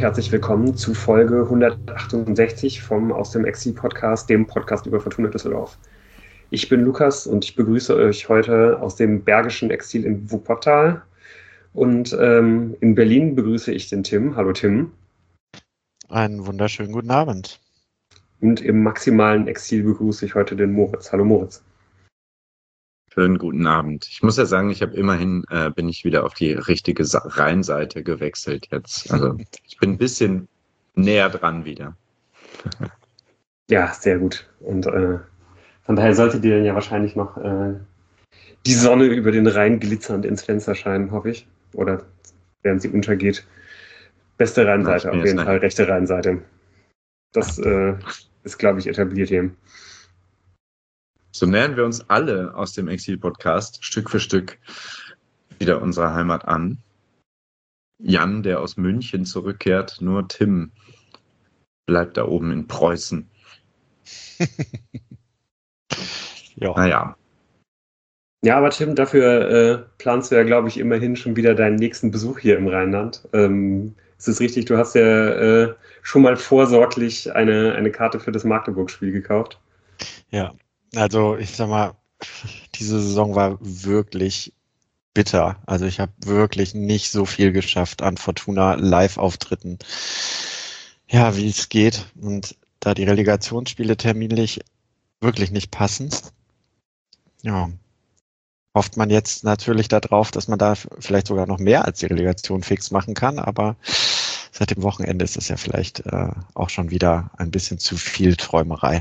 herzlich willkommen zu Folge 168 vom Aus dem Exil-Podcast, dem Podcast über Fortuna Düsseldorf. Ich bin Lukas und ich begrüße euch heute aus dem bergischen Exil in Wuppertal. Und in Berlin begrüße ich den Tim. Hallo Tim. Einen wunderschönen guten Abend. Und im maximalen Exil begrüße ich heute den Moritz. Hallo Moritz. Schönen guten Abend. Ich muss ja sagen, bin ich wieder auf die richtige Rheinseite gewechselt jetzt. Also ich bin ein bisschen näher dran wieder. Ja, sehr gut. Und von daher sollte dir dann ja wahrscheinlich noch die Sonne über den Rhein glitzernd ins Fenster scheinen, hoffe ich. Oder während sie untergeht. Beste Rheinseite, auf jeden Fall, rechte Rheinseite. Das ist, glaube ich, etabliert hier. So nähern wir uns alle aus dem Exil-Podcast Stück für Stück wieder unserer Heimat an. Jan, der aus München zurückkehrt, nur Tim bleibt da oben in Preußen. Ja. Naja. Ja, aber Tim, dafür planst du ja, glaube ich, immerhin schon wieder deinen nächsten Besuch hier im Rheinland. Ist es richtig, du hast ja schon mal vorsorglich eine Karte für das Magdeburg-Spiel gekauft? Ja, also ich sag mal, diese Saison war wirklich bitter. Also ich habe wirklich nicht so viel geschafft an Fortuna Live-Auftritten. Ja, wie es geht. Und da die Relegationsspiele terminlich wirklich nicht passen, ja, hofft man jetzt natürlich darauf, dass man da vielleicht sogar noch mehr als die Relegation fix machen kann. Aber seit dem Wochenende ist es ja vielleicht auch schon wieder ein bisschen zu viel Träumerei.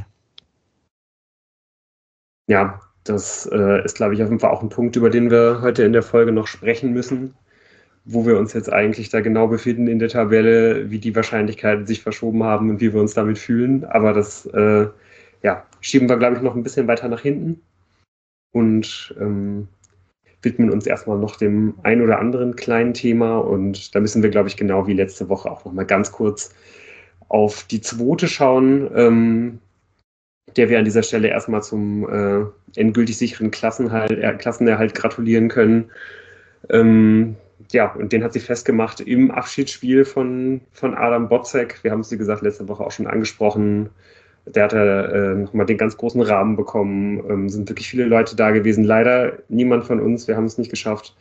Ja, das ist, glaube ich, auf jeden Fall auch ein Punkt, über den wir heute in der Folge noch sprechen müssen, wo wir uns jetzt eigentlich da genau befinden in der Tabelle, wie die Wahrscheinlichkeiten sich verschoben haben und wie wir uns damit fühlen. Aber das schieben wir, glaube ich, noch ein bisschen weiter nach hinten und widmen uns erstmal noch dem ein oder anderen kleinen Thema. Und da müssen wir, glaube ich, genau wie letzte Woche auch noch mal ganz kurz auf die zweite schauen, der wir an dieser Stelle erstmal zum endgültig sicheren Klassenerhalt gratulieren können. Und den hat sie festgemacht im Abschiedsspiel von Adam Botzek. Wir haben es, wie gesagt, letzte Woche auch schon angesprochen. Der hat nochmal den ganz großen Rahmen bekommen. Sind wirklich viele Leute da gewesen. Leider niemand von uns. Wir haben es nicht geschafft.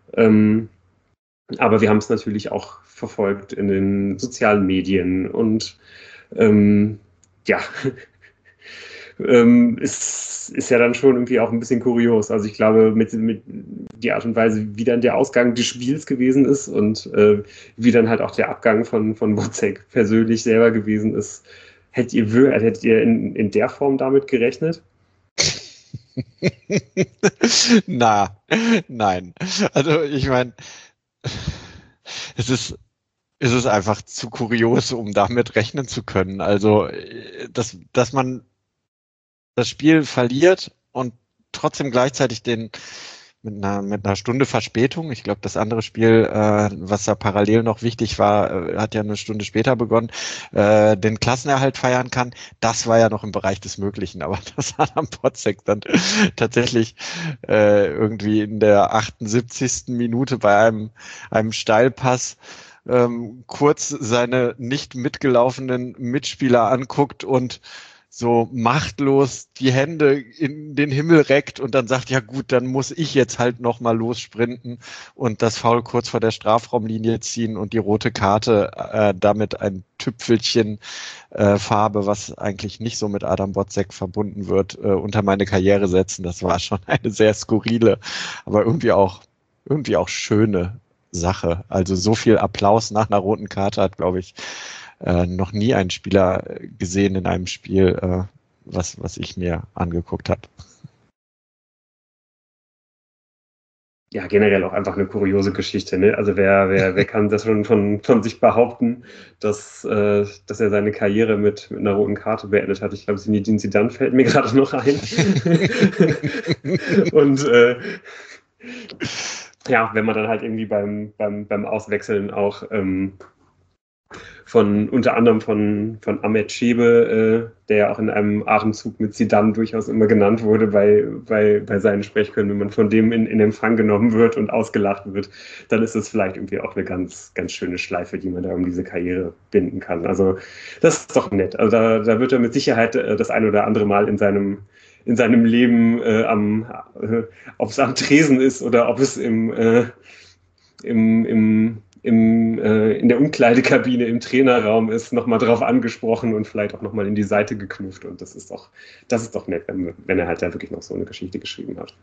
Aber wir haben es natürlich auch verfolgt in den sozialen Medien. Und ist ja dann schon irgendwie auch ein bisschen kurios. Also ich glaube, mit die Art und Weise, wie dann der Ausgang des Spiels gewesen ist und wie dann halt auch der Abgang von Botzek persönlich selber gewesen ist, hättet ihr in der Form damit gerechnet? Nein. Also ich meine, es ist einfach zu kurios, um damit rechnen zu können. Also, dass man das Spiel verliert und trotzdem gleichzeitig mit einer Stunde Verspätung. Ich glaube, das andere Spiel, was da parallel noch wichtig war, hat ja eine Stunde später begonnen, den Klassenerhalt feiern kann. Das war ja noch im Bereich des Möglichen, aber dass Adam Botzek dann tatsächlich irgendwie in der 78. Minute bei einem Steilpass kurz seine nicht mitgelaufenen Mitspieler anguckt und so machtlos die Hände in den Himmel reckt und dann sagt, ja gut, dann muss ich jetzt halt nochmal lossprinten und das Foul kurz vor der Strafraumlinie ziehen und die rote Karte damit ein Tüpfelchen Farbe, was eigentlich nicht so mit Adam Botzek verbunden wird, unter meine Karriere setzen. Das war schon eine sehr skurrile, aber irgendwie auch schöne Sache. Also so viel Applaus nach einer roten Karte hat, glaube ich, noch nie einen Spieler gesehen in einem Spiel, was ich mir angeguckt habe. Ja, generell auch einfach eine kuriose Geschichte. Ne? Also wer kann das schon von sich behaupten, dass er seine Karriere mit einer roten Karte beendet hat? Ich glaube, Zinedine Zidane fällt mir gerade noch ein. Und wenn man dann halt irgendwie beim Auswechseln auch unter anderem von Ahmet Schebe, der ja auch in einem Atemzug mit Zidane durchaus immer genannt wurde bei seinen Sprechchören. Wenn man von dem in Empfang genommen wird und ausgelacht wird, dann ist das vielleicht irgendwie auch eine ganz, ganz schöne Schleife, die man da um diese Karriere binden kann. Also das ist doch nett. Also da wird er mit Sicherheit das ein oder andere Mal in seinem Leben ob es am Tresen ist oder ob es in der Umkleidekabine im Trainerraum ist, nochmal drauf angesprochen und vielleicht auch nochmal in die Seite geknufft. Und das ist doch nett, wenn er halt da wirklich noch so eine Geschichte geschrieben hat.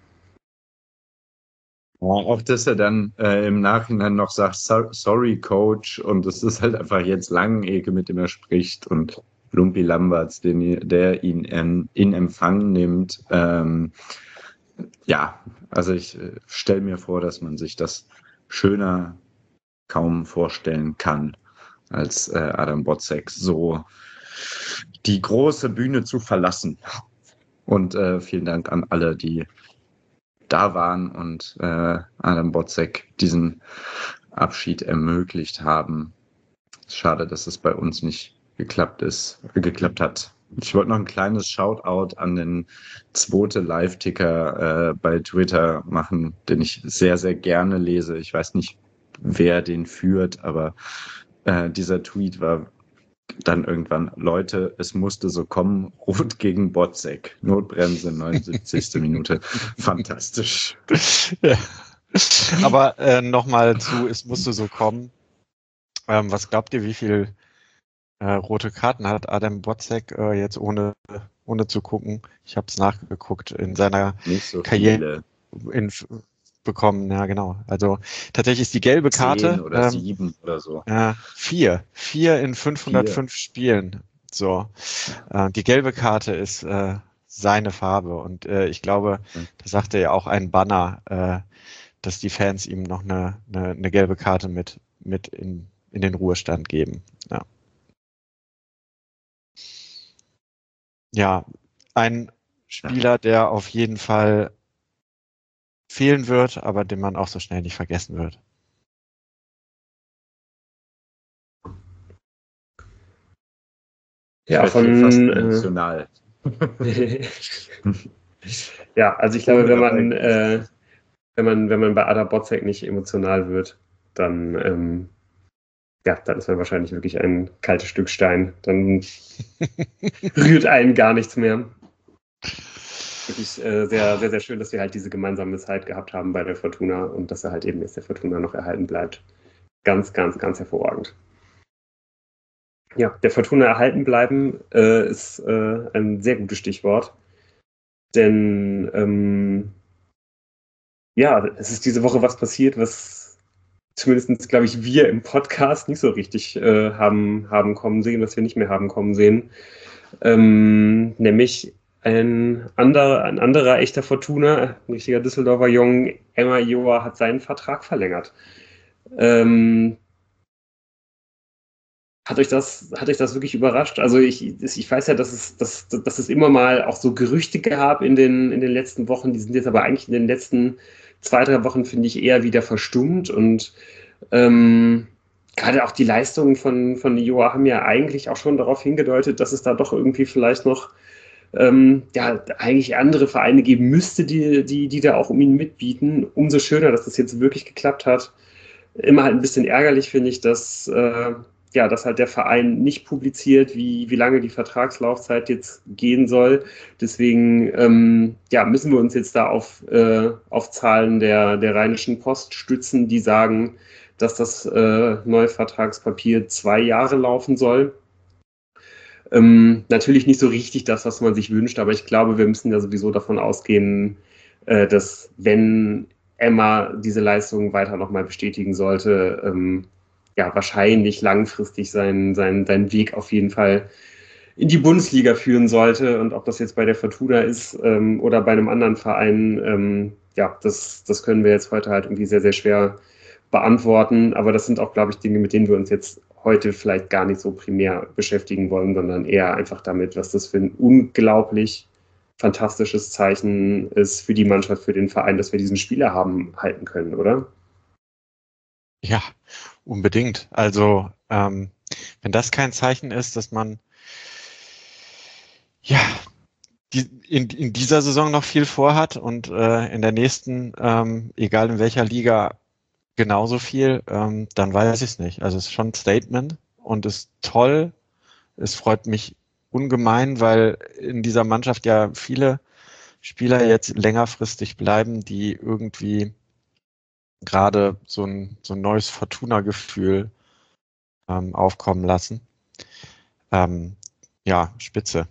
Ja, auch dass er dann im Nachhinein noch sagt, sorry Coach, und es ist halt einfach jetzt Langenegge, mit dem er spricht, und Lumpi Lamberts, der ihn in Empfang nimmt. Ja, also ich stelle mir vor, dass man sich das schöner kaum vorstellen kann, als Adam Botzek so die große Bühne zu verlassen. Und vielen Dank an alle, die da waren und Adam Botzek diesen Abschied ermöglicht haben. Schade, dass es bei uns nicht geklappt hat. Ich wollte noch ein kleines Shoutout an den zweite Live-Ticker bei Twitter machen, den ich sehr, sehr gerne lese. Ich weiß nicht, wer den führt, aber dieser Tweet war dann irgendwann: Leute, es musste so kommen, Rot gegen Botzek, Notbremse, 79. Minute. Fantastisch. Ja. Aber nochmal zu, es musste so kommen. Was glaubt ihr, wie viel rote Karten hat Adam Botzek jetzt ohne zu gucken? Ich habe es nachgeguckt in seiner Nicht so Karriere bekommen. Ja, genau. Also tatsächlich ist die gelbe Karte 10 oder 7 oder so. 4 in 505 Spielen. So, die gelbe Karte ist seine Farbe, und ich glaube, da sagte ja auch ein Banner, dass die Fans ihm noch eine gelbe Karte mit in den Ruhestand geben. Ja, ein Spieler, der auf jeden Fall fehlen wird, aber den man auch so schnell nicht vergessen wird. Ja, fast emotional. Ja, also ich glaube, wenn man bei Adam Botzek nicht emotional wird, dann dann ist man wahrscheinlich wirklich ein kaltes Stück Stein. Dann rührt einen gar nichts mehr. Wirklich sehr, sehr, sehr schön, dass wir halt diese gemeinsame Zeit gehabt haben bei der Fortuna und dass er halt eben jetzt der Fortuna noch erhalten bleibt. Ganz, ganz, ganz hervorragend. Ja, der Fortuna erhalten bleiben ist ein sehr gutes Stichwort. Denn es ist diese Woche was passiert, was zumindest, glaube ich, wir im Podcast nicht so richtig haben kommen sehen, was wir nicht mehr haben kommen sehen. Nämlich ein anderer echter Fortuna, ein richtiger Düsseldorfer Jung, Emma Ioa, hat seinen Vertrag verlängert. Hat euch das wirklich überrascht? Also ich weiß ja, dass es immer mal auch so Gerüchte gab in den letzten Wochen, die sind jetzt aber eigentlich in den letzten 2-3 Wochen, finde ich, eher wieder verstummt, und gerade auch die Leistungen von Ioa haben ja eigentlich auch schon darauf hingedeutet, dass es da doch irgendwie vielleicht noch eigentlich andere Vereine geben müsste, die da auch um ihn mitbieten. Umso schöner, dass das jetzt wirklich geklappt hat. Immer halt ein bisschen ärgerlich, finde ich, dass halt der Verein nicht publiziert, wie lange die Vertragslaufzeit jetzt gehen soll. Deswegen müssen wir uns jetzt da auf Zahlen der Rheinischen Post stützen, die sagen, dass das neue Vertragspapier 2 Jahre laufen soll. Natürlich nicht so richtig das, was man sich wünscht, aber ich glaube, wir müssen ja sowieso davon ausgehen, dass wenn Emma diese Leistung weiter nochmal bestätigen sollte, wahrscheinlich langfristig seinen Weg auf jeden Fall in die Bundesliga führen sollte. Und ob das jetzt bei der Fortuna ist oder bei einem anderen Verein, das können wir jetzt heute halt irgendwie sehr, sehr schwer beantworten. Aber das sind auch, glaube ich, Dinge, mit denen wir uns jetzt heute vielleicht gar nicht so primär beschäftigen wollen, sondern eher einfach damit, was das für ein unglaublich fantastisches Zeichen ist für die Mannschaft, für den Verein, dass wir diesen Spieler halten können, oder? Ja, unbedingt. Also Wenn das kein Zeichen ist, dass man ja in dieser Saison noch viel vorhat und in der nächsten, egal in welcher Liga, genauso viel, dann weiß ich es nicht. Also es ist schon ein Statement und ist toll. Es freut mich ungemein, weil in dieser Mannschaft ja viele Spieler jetzt längerfristig bleiben, die irgendwie gerade so ein neues Fortuna-Gefühl aufkommen lassen. Ja, spitze.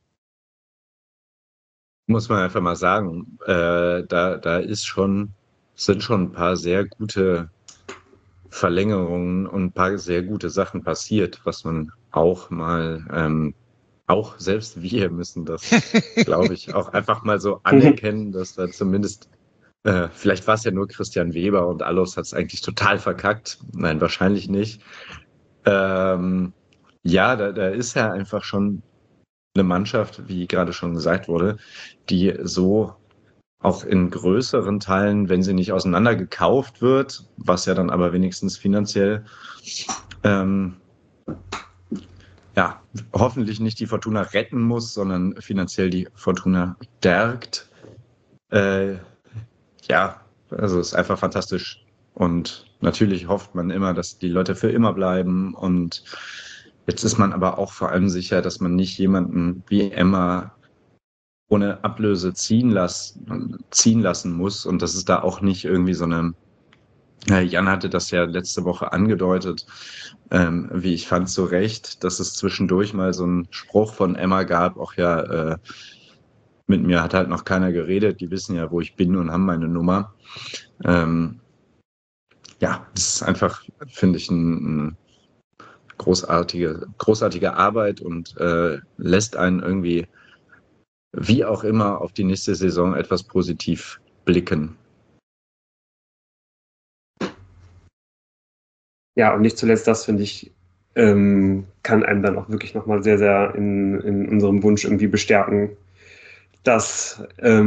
Muss man einfach mal sagen, da sind schon ein paar sehr gute Verlängerungen und ein paar sehr gute Sachen passiert, was man auch mal, auch selbst wir müssen das, glaube ich, auch einfach mal so anerkennen, dass da zumindest, vielleicht war es ja nur Christian Weber und Allos hat es eigentlich total verkackt. Nein, wahrscheinlich nicht. Ja, da ist ja einfach schon eine Mannschaft, wie gerade schon gesagt wurde, die so auch in größeren Teilen, wenn sie nicht auseinander gekauft wird, was ja dann aber wenigstens finanziell, ähm, ja, hoffentlich nicht die Fortuna retten muss, sondern finanziell die Fortuna stärkt. Ja, also es ist einfach fantastisch. Und natürlich hofft man immer, dass die Leute für immer bleiben. Und jetzt ist man aber auch vor allem sicher, dass man nicht jemanden wie Emma ohne Ablöse ziehen lassen muss und dass es da auch nicht irgendwie so eine, Jan hatte das ja letzte Woche angedeutet, wie ich fand zu Recht, dass es zwischendurch mal so einen Spruch von Emma gab, auch ja, mit mir hat halt noch keiner geredet, die wissen ja, wo ich bin und haben meine Nummer. Ja, das ist einfach, finde ich, ein großartige Arbeit und lässt einen irgendwie wie auch immer auf die nächste Saison etwas positiv blicken. Ja, und nicht zuletzt das, finde ich, kann einem dann auch wirklich nochmal sehr, sehr in unserem Wunsch irgendwie bestärken, dass,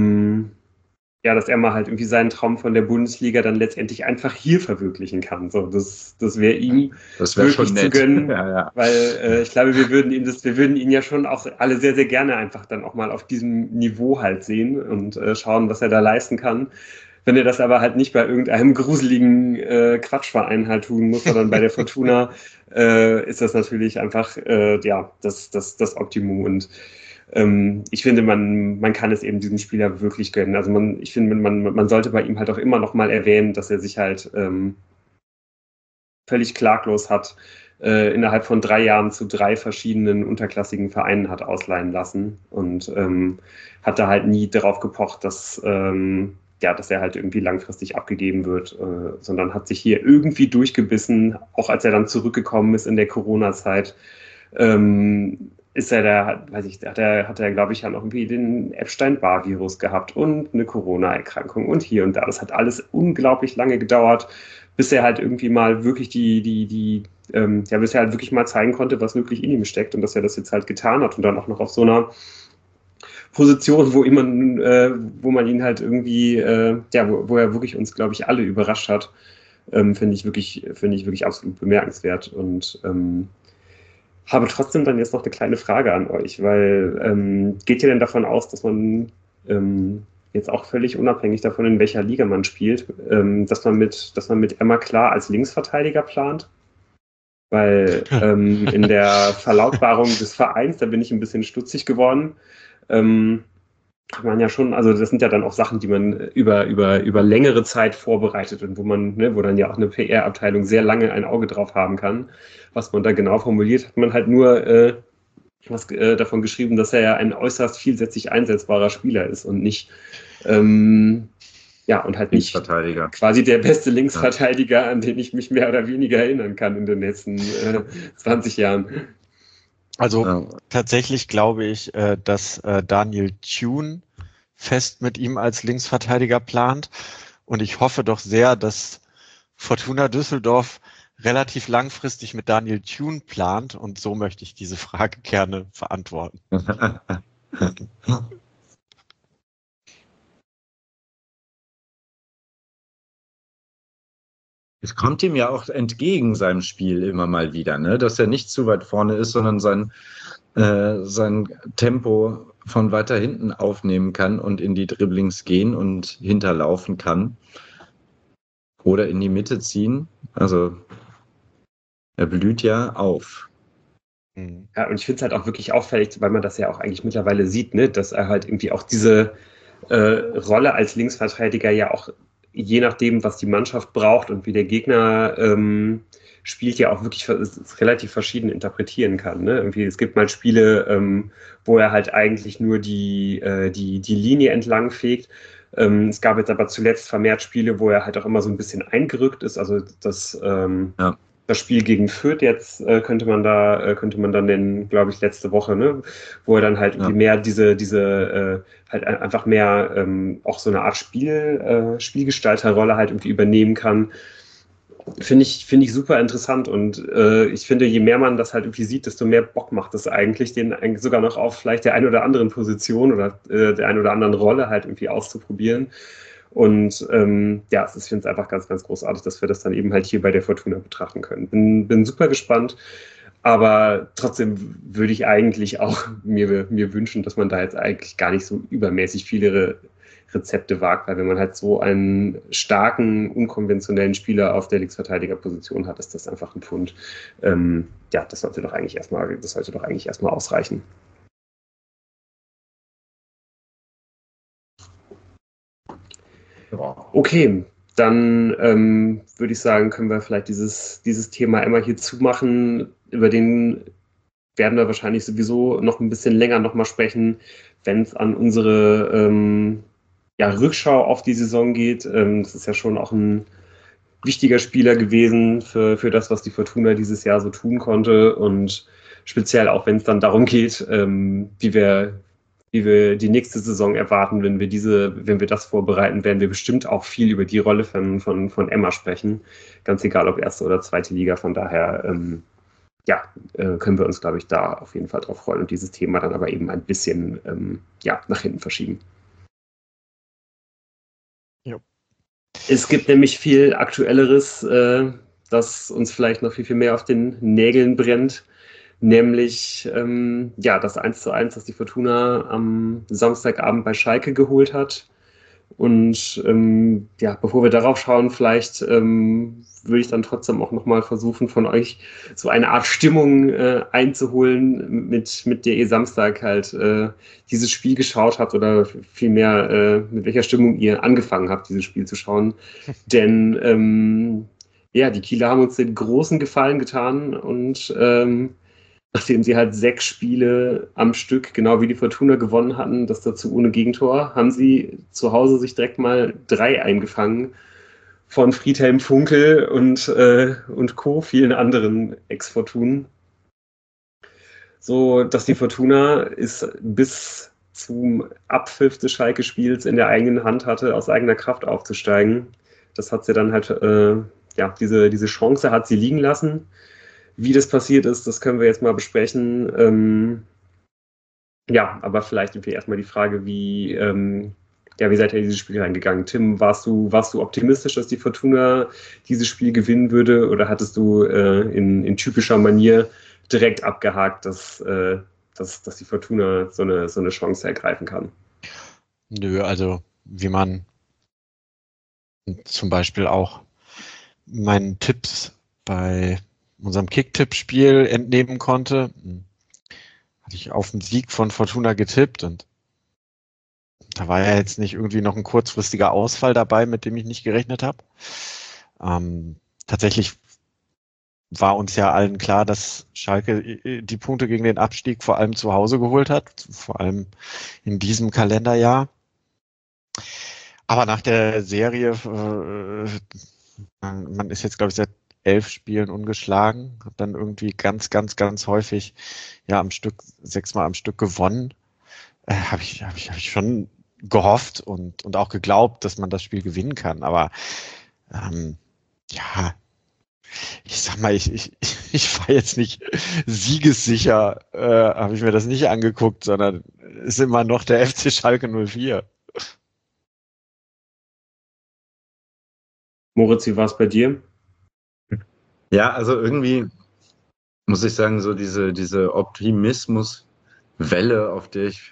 ja, dass er mal halt irgendwie seinen Traum von der Bundesliga dann letztendlich einfach hier verwirklichen kann. So, das wäre ihm Das wäre schon wirklich zu nett. gönnen, Ja, ja. weil ich glaube, wir würden ihn ja schon auch alle sehr, sehr gerne einfach dann auch mal auf diesem Niveau halt sehen und schauen, was er da leisten kann. Wenn er das aber halt nicht bei irgendeinem gruseligen Quatschverein halt tun muss, sondern bei der Fortuna, ist das natürlich einfach ja, das Optimum. Und ich finde, man kann es eben diesem Spieler wirklich gönnen. Also ich finde, man sollte bei ihm halt auch immer noch mal erwähnen, dass er sich halt völlig klaglos hat innerhalb von 3 Jahren zu 3 verschiedenen unterklassigen Vereinen hat ausleihen lassen und hat da halt nie darauf gepocht, dass ja, dass er halt irgendwie langfristig abgegeben wird, sondern hat sich hier irgendwie durchgebissen, auch als er dann zurückgekommen ist in der Corona-Zeit. Ist er da, weiß ich, hat er, glaube ich, ja noch irgendwie den Epstein-Barr-Virus gehabt und eine Corona-Erkrankung und hier und da. Das hat alles unglaublich lange gedauert, bis er halt irgendwie mal wirklich ja, bis er halt wirklich mal zeigen konnte, was wirklich in ihm steckt und dass er das jetzt halt getan hat und dann auch noch auf so einer Position, wo man ihn halt irgendwie, ja, wo er wirklich uns, glaube ich, alle überrascht hat, finde ich wirklich absolut bemerkenswert und habe trotzdem dann jetzt noch eine kleine Frage an euch, weil geht ihr denn davon aus, dass man jetzt auch völlig unabhängig davon, in welcher Liga man spielt, dass man mit Emma Klar als Linksverteidiger plant? Weil in der Verlautbarung des Vereins, da bin ich ein bisschen stutzig geworden, kann man ja schon, also das sind ja dann auch Sachen, die man über längere Zeit vorbereitet und wo dann ja auch eine PR-Abteilung sehr lange ein Auge drauf haben kann. Was man da genau formuliert, hat man halt nur davon geschrieben, dass er ja ein äußerst vielseitig einsetzbarer Spieler ist und nicht ja, und halt nicht Linksverteidiger. quasi der beste Linksverteidiger, an den ich mich mehr oder weniger erinnern kann in den letzten 20 Jahren. Also tatsächlich glaube ich, dass Daniel Thune fest mit ihm als Linksverteidiger plant. Und ich hoffe doch sehr, dass Fortuna Düsseldorf relativ langfristig mit Daniel Thune plant. Und so möchte ich diese Frage gerne beantworten. Es kommt ihm ja auch entgegen seinem Spiel immer mal wieder, ne? Dass er nicht zu weit vorne ist, sondern sein Tempo von weiter hinten aufnehmen kann und in die Dribblings gehen und hinterlaufen kann. Oder in die Mitte ziehen. Also er blüht ja auf. Ja, und ich finde es halt auch wirklich auffällig, weil man das ja auch eigentlich mittlerweile sieht, ne, dass er halt irgendwie auch diese Rolle als Linksverteidiger ja auch je nachdem, was die Mannschaft braucht und wie der Gegner spielt, ja auch wirklich relativ verschieden interpretieren kann. Ne? Irgendwie, es gibt mal Spiele, wo er halt eigentlich nur die Linie entlang fegt. Es gab jetzt aber zuletzt vermehrt Spiele, wo er halt auch immer so ein bisschen eingerückt ist. Also das Spiel gegen Fürth jetzt könnte man da nennen, glaube ich, letzte Woche, ne? Wo er dann halt irgendwie mehr diese halt einfach mehr auch so eine Art Spielgestalterrolle halt irgendwie übernehmen kann. Finde ich super interessant und ich finde, je mehr man das halt irgendwie sieht, desto mehr Bock macht es eigentlich, den eigentlich sogar noch auf vielleicht der einen oder anderen Position oder der einen oder anderen Rolle halt irgendwie auszuprobieren. Und ja, ich finde es einfach ganz, ganz großartig, dass wir das dann eben halt hier bei der Fortuna betrachten können. Bin super gespannt, aber trotzdem würde ich eigentlich auch mir wünschen, dass man da jetzt eigentlich gar nicht so übermäßig viele Rezepte wagt, weil wenn man halt so einen starken, unkonventionellen Spieler auf der Linksverteidigerposition hat, ist das einfach ein Pfund. Ja, das sollte doch eigentlich erstmal ausreichen. Okay, dann würde ich sagen, können wir vielleicht dieses Thema immer hier zumachen. Über den werden wir wahrscheinlich sowieso noch ein bisschen länger nochmal sprechen, wenn es an unsere Rückschau auf die Saison geht. Das ist ja schon auch ein wichtiger Spieler gewesen für das, was die Fortuna dieses Jahr so tun konnte. Und speziell auch, wenn es dann darum geht, wie wir die nächste Saison erwarten, wenn wir das vorbereiten, werden wir bestimmt auch viel über die Rolle von Emma sprechen. Ganz egal, ob erste oder zweite Liga. Von daher, können wir uns, glaube ich, da auf jeden Fall drauf freuen und dieses Thema dann aber eben ein bisschen, nach hinten verschieben. Jo. Es gibt nämlich viel Aktuelleres, das uns vielleicht noch viel mehr auf den Nägeln brennt. Nämlich das 1:1, das die Fortuna am Samstagabend bei Schalke geholt hat. Und bevor wir darauf schauen, vielleicht würde ich dann trotzdem auch nochmal versuchen, von euch so eine Art Stimmung einzuholen, mit der ihr Samstag halt dieses Spiel geschaut habt oder vielmehr mit welcher Stimmung ihr angefangen habt, dieses Spiel zu schauen. Denn die Kieler haben uns den großen Gefallen getan und nachdem sie halt 6 Spiele am Stück, genau wie die Fortuna, gewonnen hatten, das dazu ohne Gegentor, haben sie zu Hause sich direkt mal 3 eingefangen von Friedhelm Funkel und Co., vielen anderen Ex-Fortunen. So, dass die Fortuna ist bis zum Abpfiff des Schalke-Spiels in der eigenen Hand hatte, aus eigener Kraft aufzusteigen. Das hat sie dann halt, diese Chance hat sie liegen lassen. Wie das passiert ist, das können wir jetzt mal besprechen. Aber vielleicht irgendwie erstmal die Frage, wie seid ihr in dieses Spiel reingegangen? Tim, warst du optimistisch, dass die Fortuna dieses Spiel gewinnen würde, oder hattest du in typischer Manier direkt abgehakt, dass die Fortuna so eine Chance ergreifen kann? Nö, also wie man zum Beispiel auch meinen Tipps bei unserem Kick-Tipp-Spiel entnehmen konnte, hatte ich auf den Sieg von Fortuna getippt und da war ja jetzt nicht irgendwie noch ein kurzfristiger Ausfall dabei, mit dem ich nicht gerechnet habe. Tatsächlich war uns ja allen klar, dass Schalke die Punkte gegen den Abstieg vor allem zu Hause geholt hat, vor allem in diesem Kalenderjahr. Aber nach der Serie, man ist jetzt, glaube ich, seit 11 Spielen ungeschlagen, hat dann irgendwie ganz, ganz, ganz häufig 6-mal am Stück gewonnen. Habe ich schon gehofft und auch geglaubt, dass man das Spiel gewinnen kann. Aber ich sag mal, ich war jetzt nicht siegessicher, habe ich mir das nicht angeguckt, sondern ist immer noch der FC Schalke 04. Moritz, wie war es bei dir? Ja, also irgendwie muss ich sagen, so diese Optimismuswelle, auf der ich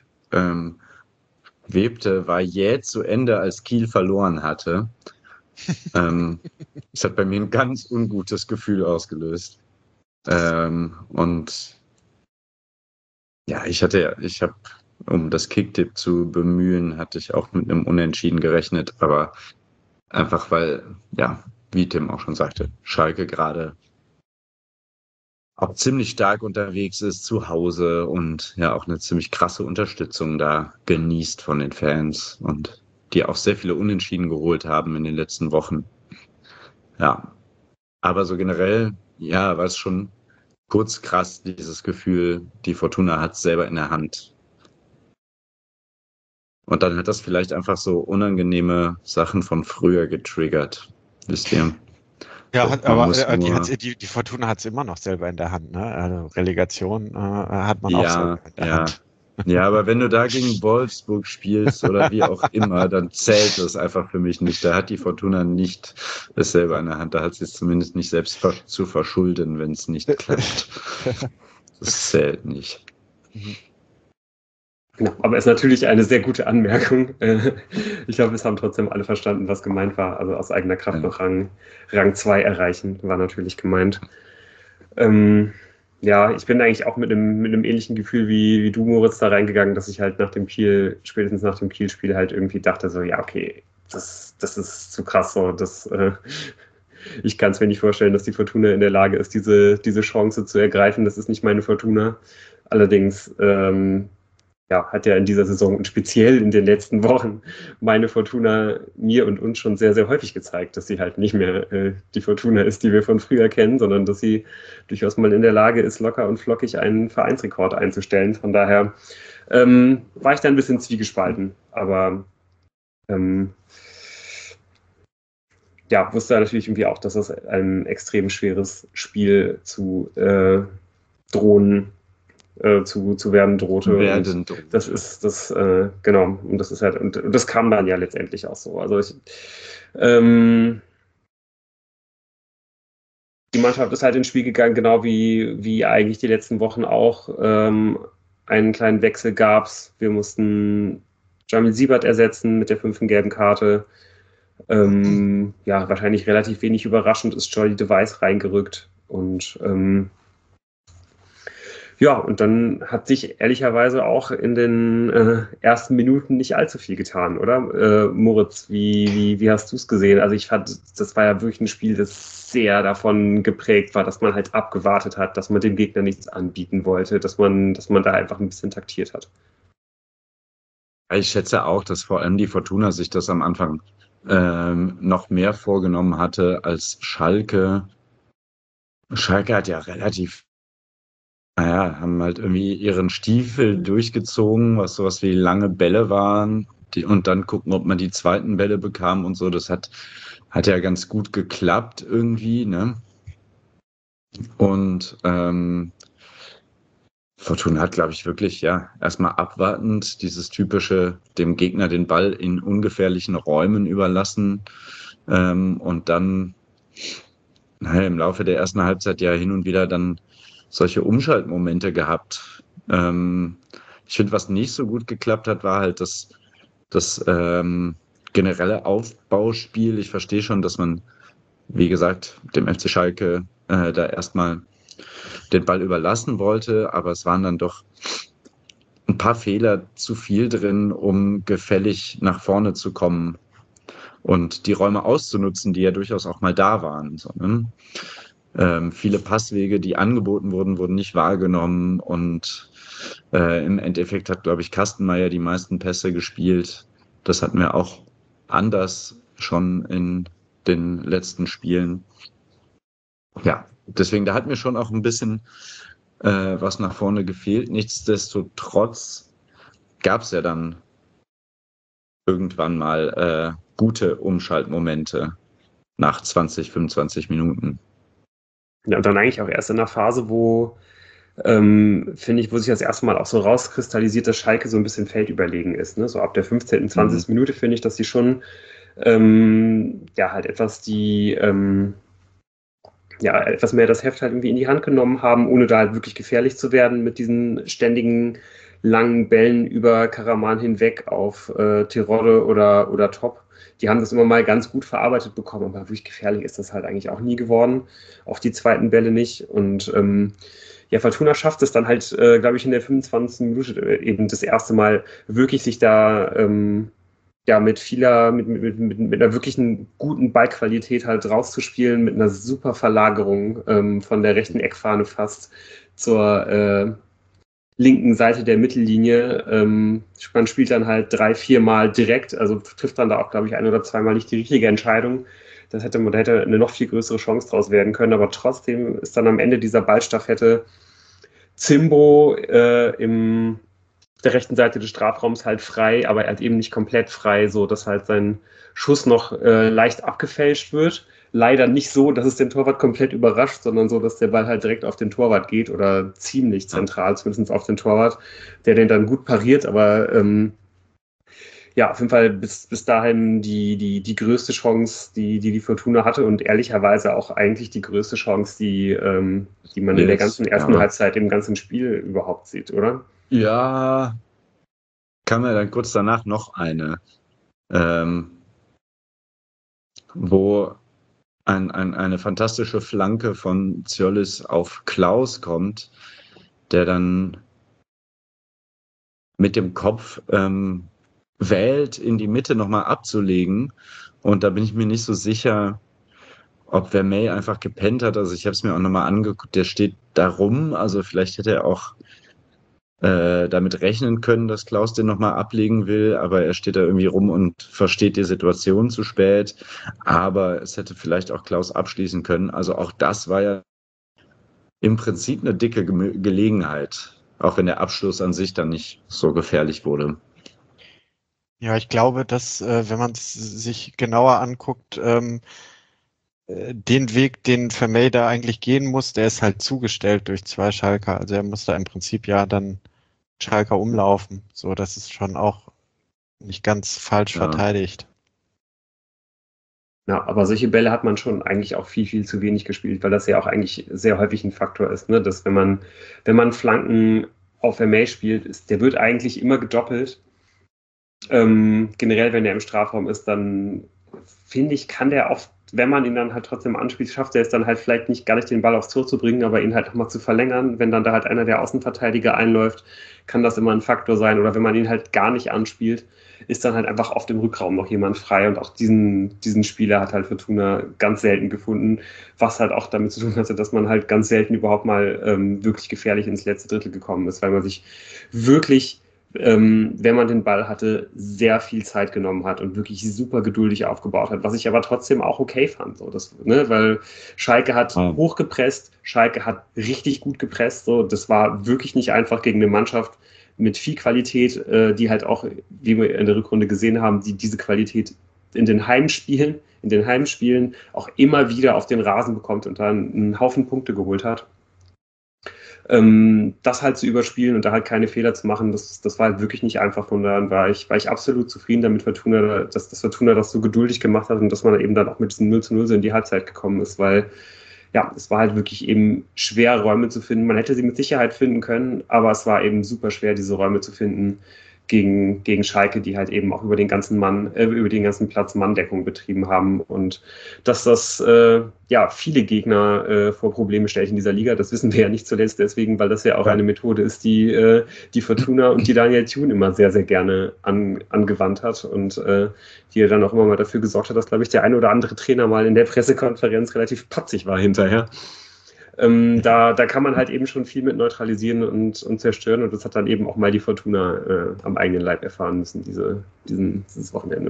webte, war jäh zu Ende, als Kiel verloren hatte. Das hat bei mir ein ganz ungutes Gefühl ausgelöst. Und ja, ich habe, um das Kicktipp zu bemühen, hatte ich auch mit einem Unentschieden gerechnet, aber einfach weil, ja, wie Tim auch schon sagte, Schalke gerade auch ziemlich stark unterwegs ist zu Hause und ja auch eine ziemlich krasse Unterstützung da genießt von den Fans und die auch sehr viele Unentschieden geholt haben in den letzten Wochen. Ja, aber so generell, ja, war es schon kurz krass, dieses Gefühl, die Fortuna hat es selber in der Hand. Und dann hat das vielleicht einfach so unangenehme Sachen von früher getriggert. Wisst ihr? Ja, So, man aber muss nur, die Fortuna hat es immer noch selber in der Hand. Ne? Also Relegation hat man auch selber ja, in der ja. Hand. Ja, aber wenn du da gegen Wolfsburg spielst oder wie auch immer, dann zählt das einfach für mich nicht. Da hat die Fortuna nicht es selber in der Hand. Da hat sie es zumindest nicht selbst zu verschulden, wenn es nicht klappt. Das zählt nicht. Genau, aber ist natürlich eine sehr gute Anmerkung. Ich hoffe, es haben trotzdem alle verstanden, was gemeint war. Also aus eigener Kraft Ja. noch Rang 2 erreichen, war natürlich gemeint. Ja, ich bin eigentlich auch mit einem ähnlichen Gefühl wie du, Moritz, da reingegangen, dass ich halt spätestens nach dem Kiel-Spiel halt irgendwie dachte, so, ja, okay, das ist zu krass. So, ich kann es mir nicht vorstellen, dass die Fortuna in der Lage ist, diese Chance zu ergreifen. Das ist nicht meine Fortuna. Allerdings ja, hat ja in dieser Saison und speziell in den letzten Wochen meine Fortuna mir und uns schon sehr, sehr häufig gezeigt, dass sie halt nicht mehr die Fortuna ist, die wir von früher kennen, sondern dass sie durchaus mal in der Lage ist, locker und flockig einen Vereinsrekord einzustellen. Von daher war ich da ein bisschen zwiegespalten, aber ja, wusste natürlich irgendwie auch, dass das ein extrem schweres Spiel zu drohen zu werden drohte. Und das ist genau, und das ist halt, und das kam dann ja letztendlich auch so. Also die Mannschaft ist halt ins Spiel gegangen, genau wie eigentlich die letzten Wochen auch. Einen kleinen Wechsel gab es. Wir mussten Jamil Siebert ersetzen mit der 5. gelben Karte. Ja, wahrscheinlich relativ wenig überraschend ist Jordi de Wijs reingerückt. Und ja, und dann hat sich ehrlicherweise auch in den ersten Minuten nicht allzu viel getan, oder? Moritz, wie hast du es gesehen? Also ich fand, das war ja wirklich ein Spiel, das sehr davon geprägt war, dass man halt abgewartet hat, dass man dem Gegner nichts anbieten wollte, dass man da einfach ein bisschen taktiert hat. Ich schätze auch, dass vor allem die Fortuna sich das am Anfang noch mehr vorgenommen hatte als Schalke. Schalke hat ja relativ, naja, haben halt irgendwie ihren Stiefel durchgezogen, was sowas wie lange Bälle waren. Und dann gucken, ob man die zweiten Bälle bekam und so. Das hat ja ganz gut geklappt irgendwie, ne? Und Fortuna hat, glaube ich, wirklich, ja, erstmal abwartend dieses typische, dem Gegner den Ball in ungefährlichen Räumen überlassen und dann im Laufe der ersten Halbzeit ja hin und wieder dann solche Umschaltmomente gehabt. Ich finde, was nicht so gut geklappt hat, war halt das generelle Aufbauspiel. Ich verstehe schon, dass man, wie gesagt, dem FC Schalke da erstmal den Ball überlassen wollte, aber es waren dann doch ein paar Fehler zu viel drin, um gefällig nach vorne zu kommen und die Räume auszunutzen, die ja durchaus auch mal da waren. Sondern viele Passwege, die angeboten wurden, wurden nicht wahrgenommen und im Endeffekt hat, glaube ich, Kastenmeier die meisten Pässe gespielt. Das hatten wir auch anders schon in den letzten Spielen. Ja, deswegen, da hat mir schon auch ein bisschen was nach vorne gefehlt. Nichtsdestotrotz gab es ja dann irgendwann mal gute Umschaltmomente nach 20, 25 Minuten. Ja, und dann eigentlich auch erst in der Phase, wo finde ich, wo sich das erste Mal auch so rauskristallisiert, dass Schalke so ein bisschen feldüberlegen ist. Ne? So ab der 15., 20. Minute finde ich, dass die schon ja halt etwas ja, etwas mehr das Heft halt irgendwie in die Hand genommen haben, ohne da halt wirklich gefährlich zu werden mit diesen ständigen langen Bällen über Karaman hinweg auf Terodde oder Top. Die haben das immer mal ganz gut verarbeitet bekommen, aber wirklich gefährlich ist das halt eigentlich auch nie geworden. Auch die zweiten Bälle nicht. Und ja, Fortuna schafft es dann halt, glaube ich, in der 25. Minute eben das erste Mal wirklich sich da ja, mit einer wirklichen guten Ballqualität halt rauszuspielen, mit einer super Verlagerung von der rechten Eckfahne fast zur linken Seite der Mittellinie. Man spielt dann halt 3-4 Mal direkt, also trifft dann da auch, glaube ich, ein oder zweimal nicht die richtige Entscheidung. Da hätte eine noch viel größere Chance draus werden können, aber trotzdem ist dann am Ende dieser Ballstaffette Zimbo im der rechten Seite des Strafraums halt frei, aber halt eben nicht komplett frei, so dass halt sein Schuss noch leicht abgefälscht wird. Leider nicht so, dass es den Torwart komplett überrascht, sondern so, dass der Ball halt direkt auf den Torwart geht oder ziemlich zentral, zumindest auf den Torwart, der den dann gut pariert, aber ja, auf jeden Fall bis dahin die größte Chance, die Fortuna hatte und ehrlicherweise auch eigentlich die größte Chance, die man in der ganzen ersten Halbzeit im ganzen Spiel überhaupt sieht, oder? Ja, kam ja dann kurz danach noch eine, wo eine fantastische Flanke von Ziolis auf Klaus kommt, der dann mit dem Kopf wählt, in die Mitte nochmal abzulegen. Und da bin ich mir nicht so sicher, ob Vermey einfach gepennt hat. Also ich habe es mir auch nochmal angeguckt, der steht da rum. Also vielleicht hätte er auch damit rechnen können, dass Klaus den nochmal ablegen will, aber er steht da irgendwie rum und versteht die Situation zu spät. Aber es hätte vielleicht auch Klaus abschließen können. Also auch das war ja im Prinzip eine dicke Gelegenheit, auch wenn der Abschluss an sich dann nicht so gefährlich wurde. Ja, ich glaube, dass, wenn man es sich genauer anguckt, den Weg, den Vermey da eigentlich gehen muss, der ist halt zugestellt durch zwei Schalker. Also er muss da im Prinzip ja dann Schalker umlaufen. So, das ist schon auch nicht ganz falsch verteidigt. Ja, aber solche Bälle hat man schon eigentlich auch viel zu wenig gespielt, weil das ja auch eigentlich sehr häufig ein Faktor ist, ne? Dass wenn man Flanken auf Vermey spielt, der wird eigentlich immer gedoppelt. Generell, wenn er im Strafraum ist, dann finde ich, kann der oft, wenn man ihn dann halt trotzdem anspielt, schafft er es dann halt vielleicht nicht gar nicht den Ball aufs Tor zu bringen, aber ihn halt nochmal zu verlängern. Wenn dann da halt einer der Außenverteidiger einläuft, kann das immer ein Faktor sein. Oder wenn man ihn halt gar nicht anspielt, ist dann halt einfach oft im Rückraum noch jemand frei. Und auch diesen Spieler hat halt Fortuna ganz selten gefunden, was halt auch damit zu tun hatte, dass man halt ganz selten überhaupt mal wirklich gefährlich ins letzte Drittel gekommen ist, weil man sich wirklich wenn man den Ball hatte, sehr viel Zeit genommen hat und wirklich super geduldig aufgebaut hat, was ich aber trotzdem auch okay fand. So, weil Schalke hat hochgepresst, Schalke hat richtig gut gepresst. So, das war wirklich nicht einfach gegen eine Mannschaft mit viel Qualität, die halt auch, wie wir in der Rückrunde gesehen haben, die diese Qualität in den Heimspielen auch immer wieder auf den Rasen bekommt und dann einen Haufen Punkte geholt hat. Das halt zu überspielen und da halt keine Fehler zu machen, das war halt wirklich nicht einfach. Von daher war ich absolut zufrieden damit, dass Fortuna das so geduldig gemacht hat und dass man eben dann auch mit diesem 0:0 so in die Halbzeit gekommen ist, weil ja, es war halt wirklich eben schwer, Räume zu finden. Man hätte sie mit Sicherheit finden können, aber es war eben super schwer, diese Räume zu finden gegen Schalke, die halt eben auch über den ganzen Platz Manndeckung betrieben haben und dass das viele Gegner vor Probleme stellt in dieser Liga. Das wissen wir ja nicht zuletzt deswegen, weil das ja auch eine Methode ist, die Fortuna und die Daniel Thune immer sehr, sehr gerne angewandt hat und die dann auch immer mal dafür gesorgt hat, dass, glaube ich, der eine oder andere Trainer mal in der Pressekonferenz relativ patzig war hinterher. Da kann man halt eben schon viel mit neutralisieren und zerstören und das hat dann eben auch mal die Fortuna am eigenen Leib erfahren müssen, dieses Wochenende.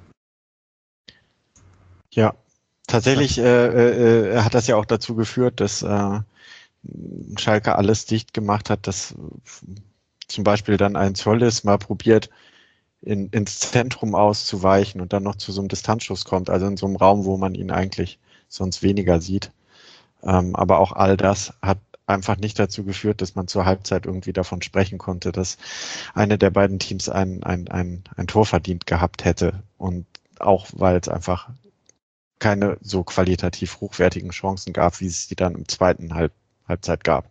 Ja, tatsächlich hat das ja auch dazu geführt, dass Schalke alles dicht gemacht hat, dass zum Beispiel dann ein Zollis mal probiert, ins Zentrum auszuweichen und dann noch zu so einem Distanzschuss kommt, also in so einem Raum, wo man ihn eigentlich sonst weniger sieht. Aber auch all das hat einfach nicht dazu geführt, dass man zur Halbzeit irgendwie davon sprechen konnte, dass eine der beiden Teams ein Tor verdient gehabt hätte. Und auch weil es einfach keine so qualitativ hochwertigen Chancen gab, wie es sie dann im zweiten Halbzeit gab.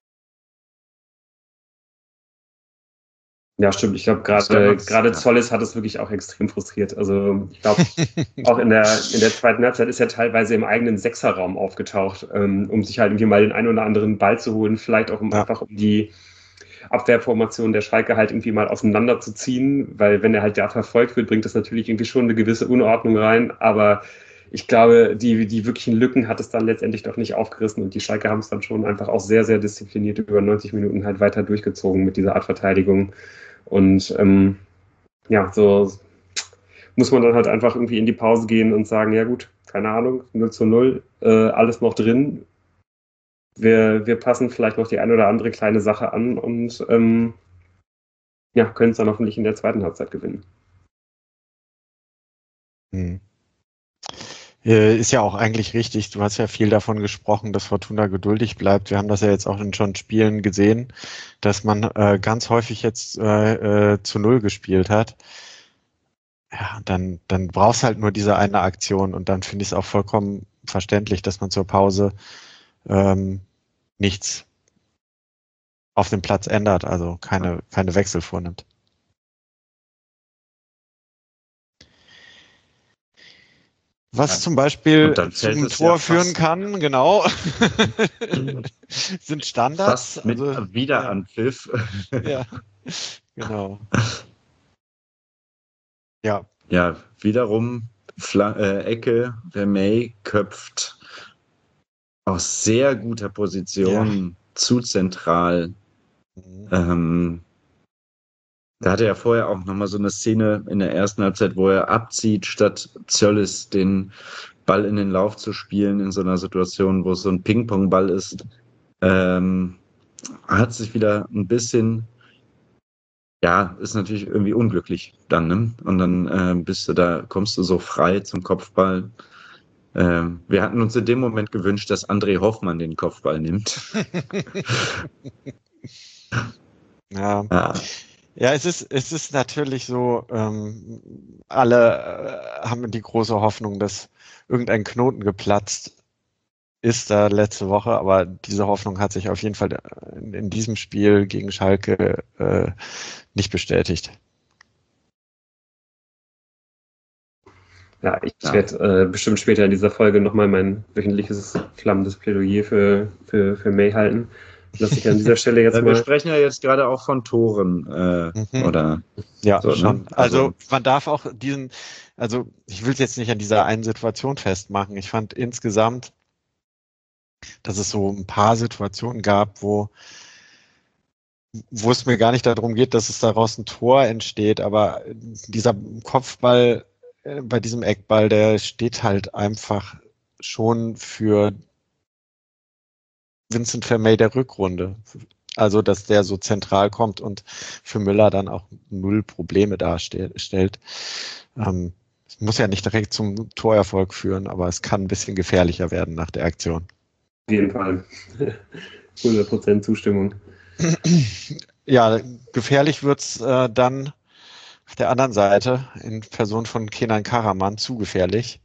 Ja, stimmt. Ich glaube, gerade Zollis hat es wirklich auch extrem frustriert. Also ich glaube, auch in der zweiten Halbzeit ist er teilweise im eigenen Sechserraum aufgetaucht, um sich halt irgendwie mal den einen oder anderen Ball zu holen, vielleicht auch einfach um die Abwehrformation der Schalke halt irgendwie mal auseinanderzuziehen, weil wenn er halt da verfolgt wird, bringt das natürlich irgendwie schon eine gewisse Unordnung rein, aber ich glaube, die wirklichen Lücken hat es dann letztendlich doch nicht aufgerissen und die Schalke haben es dann schon einfach auch sehr, sehr diszipliniert über 90 Minuten halt weiter durchgezogen mit dieser Art Verteidigung. Und ja, so muss man dann halt einfach irgendwie in die Pause gehen und sagen, ja gut, keine Ahnung, 0:0, alles noch drin. Wir passen vielleicht noch die eine oder andere kleine Sache an und ja, können es dann hoffentlich in der zweiten Halbzeit gewinnen. Ist ja auch eigentlich richtig. Du hast ja viel davon gesprochen, dass Fortuna geduldig bleibt. Wir haben das ja jetzt auch in schon Spielen gesehen, dass man ganz häufig jetzt zu 0 gespielt hat. Ja, dann brauchst halt nur diese eine Aktion und dann finde ich es auch vollkommen verständlich, dass man zur Pause nichts auf dem Platz ändert, also keine Wechsel vornimmt. Was zum Beispiel zum Tor führen kann, genau, sind Standards. Fast mit Wiederanpfiff. Ja, genau. Ja. Ja, wiederum Ecke, Vermey köpft aus sehr guter Position zu zentral. Da hatte er vorher auch nochmal so eine Szene in der ersten Halbzeit, wo er abzieht, statt Zöllis den Ball in den Lauf zu spielen, in so einer Situation, wo es so ein Ping-Pong-Ball ist. Hat sich wieder ein bisschen, ja, ist natürlich irgendwie unglücklich dann, ne? Und dann kommst du so frei zum Kopfball. Wir hatten uns in dem Moment gewünscht, dass André Hoffmann den Kopfball nimmt. Ja, es ist natürlich so, alle haben die große Hoffnung, dass irgendein Knoten geplatzt ist da letzte Woche, aber diese Hoffnung hat sich auf jeden Fall in diesem Spiel gegen Schalke nicht bestätigt. Ja, ich werde bestimmt später in dieser Folge nochmal mein wöchentliches flammendes Plädoyer für May halten. Lass ich an dieser Stelle jetzt mal. Wir sprechen ja jetzt gerade auch von Toren, oder? Ja, so, schon. Ne? Also man darf auch also ich will es jetzt nicht an dieser einen Situation festmachen. Ich fand insgesamt, dass es so ein paar Situationen gab, wo es mir gar nicht darum geht, dass es daraus ein Tor entsteht, aber dieser Kopfball bei diesem Eckball, der steht halt einfach schon für Vincent Vermey der Rückrunde. Also, dass der so zentral kommt und für Müller dann auch 0 Probleme darstellt. Es muss ja nicht direkt zum Torerfolg führen, aber es kann ein bisschen gefährlicher werden nach der Aktion. Auf jeden Fall. 100% Zustimmung. Ja, gefährlich wird's dann auf der anderen Seite in Person von Kenan Karaman, zu gefährlich.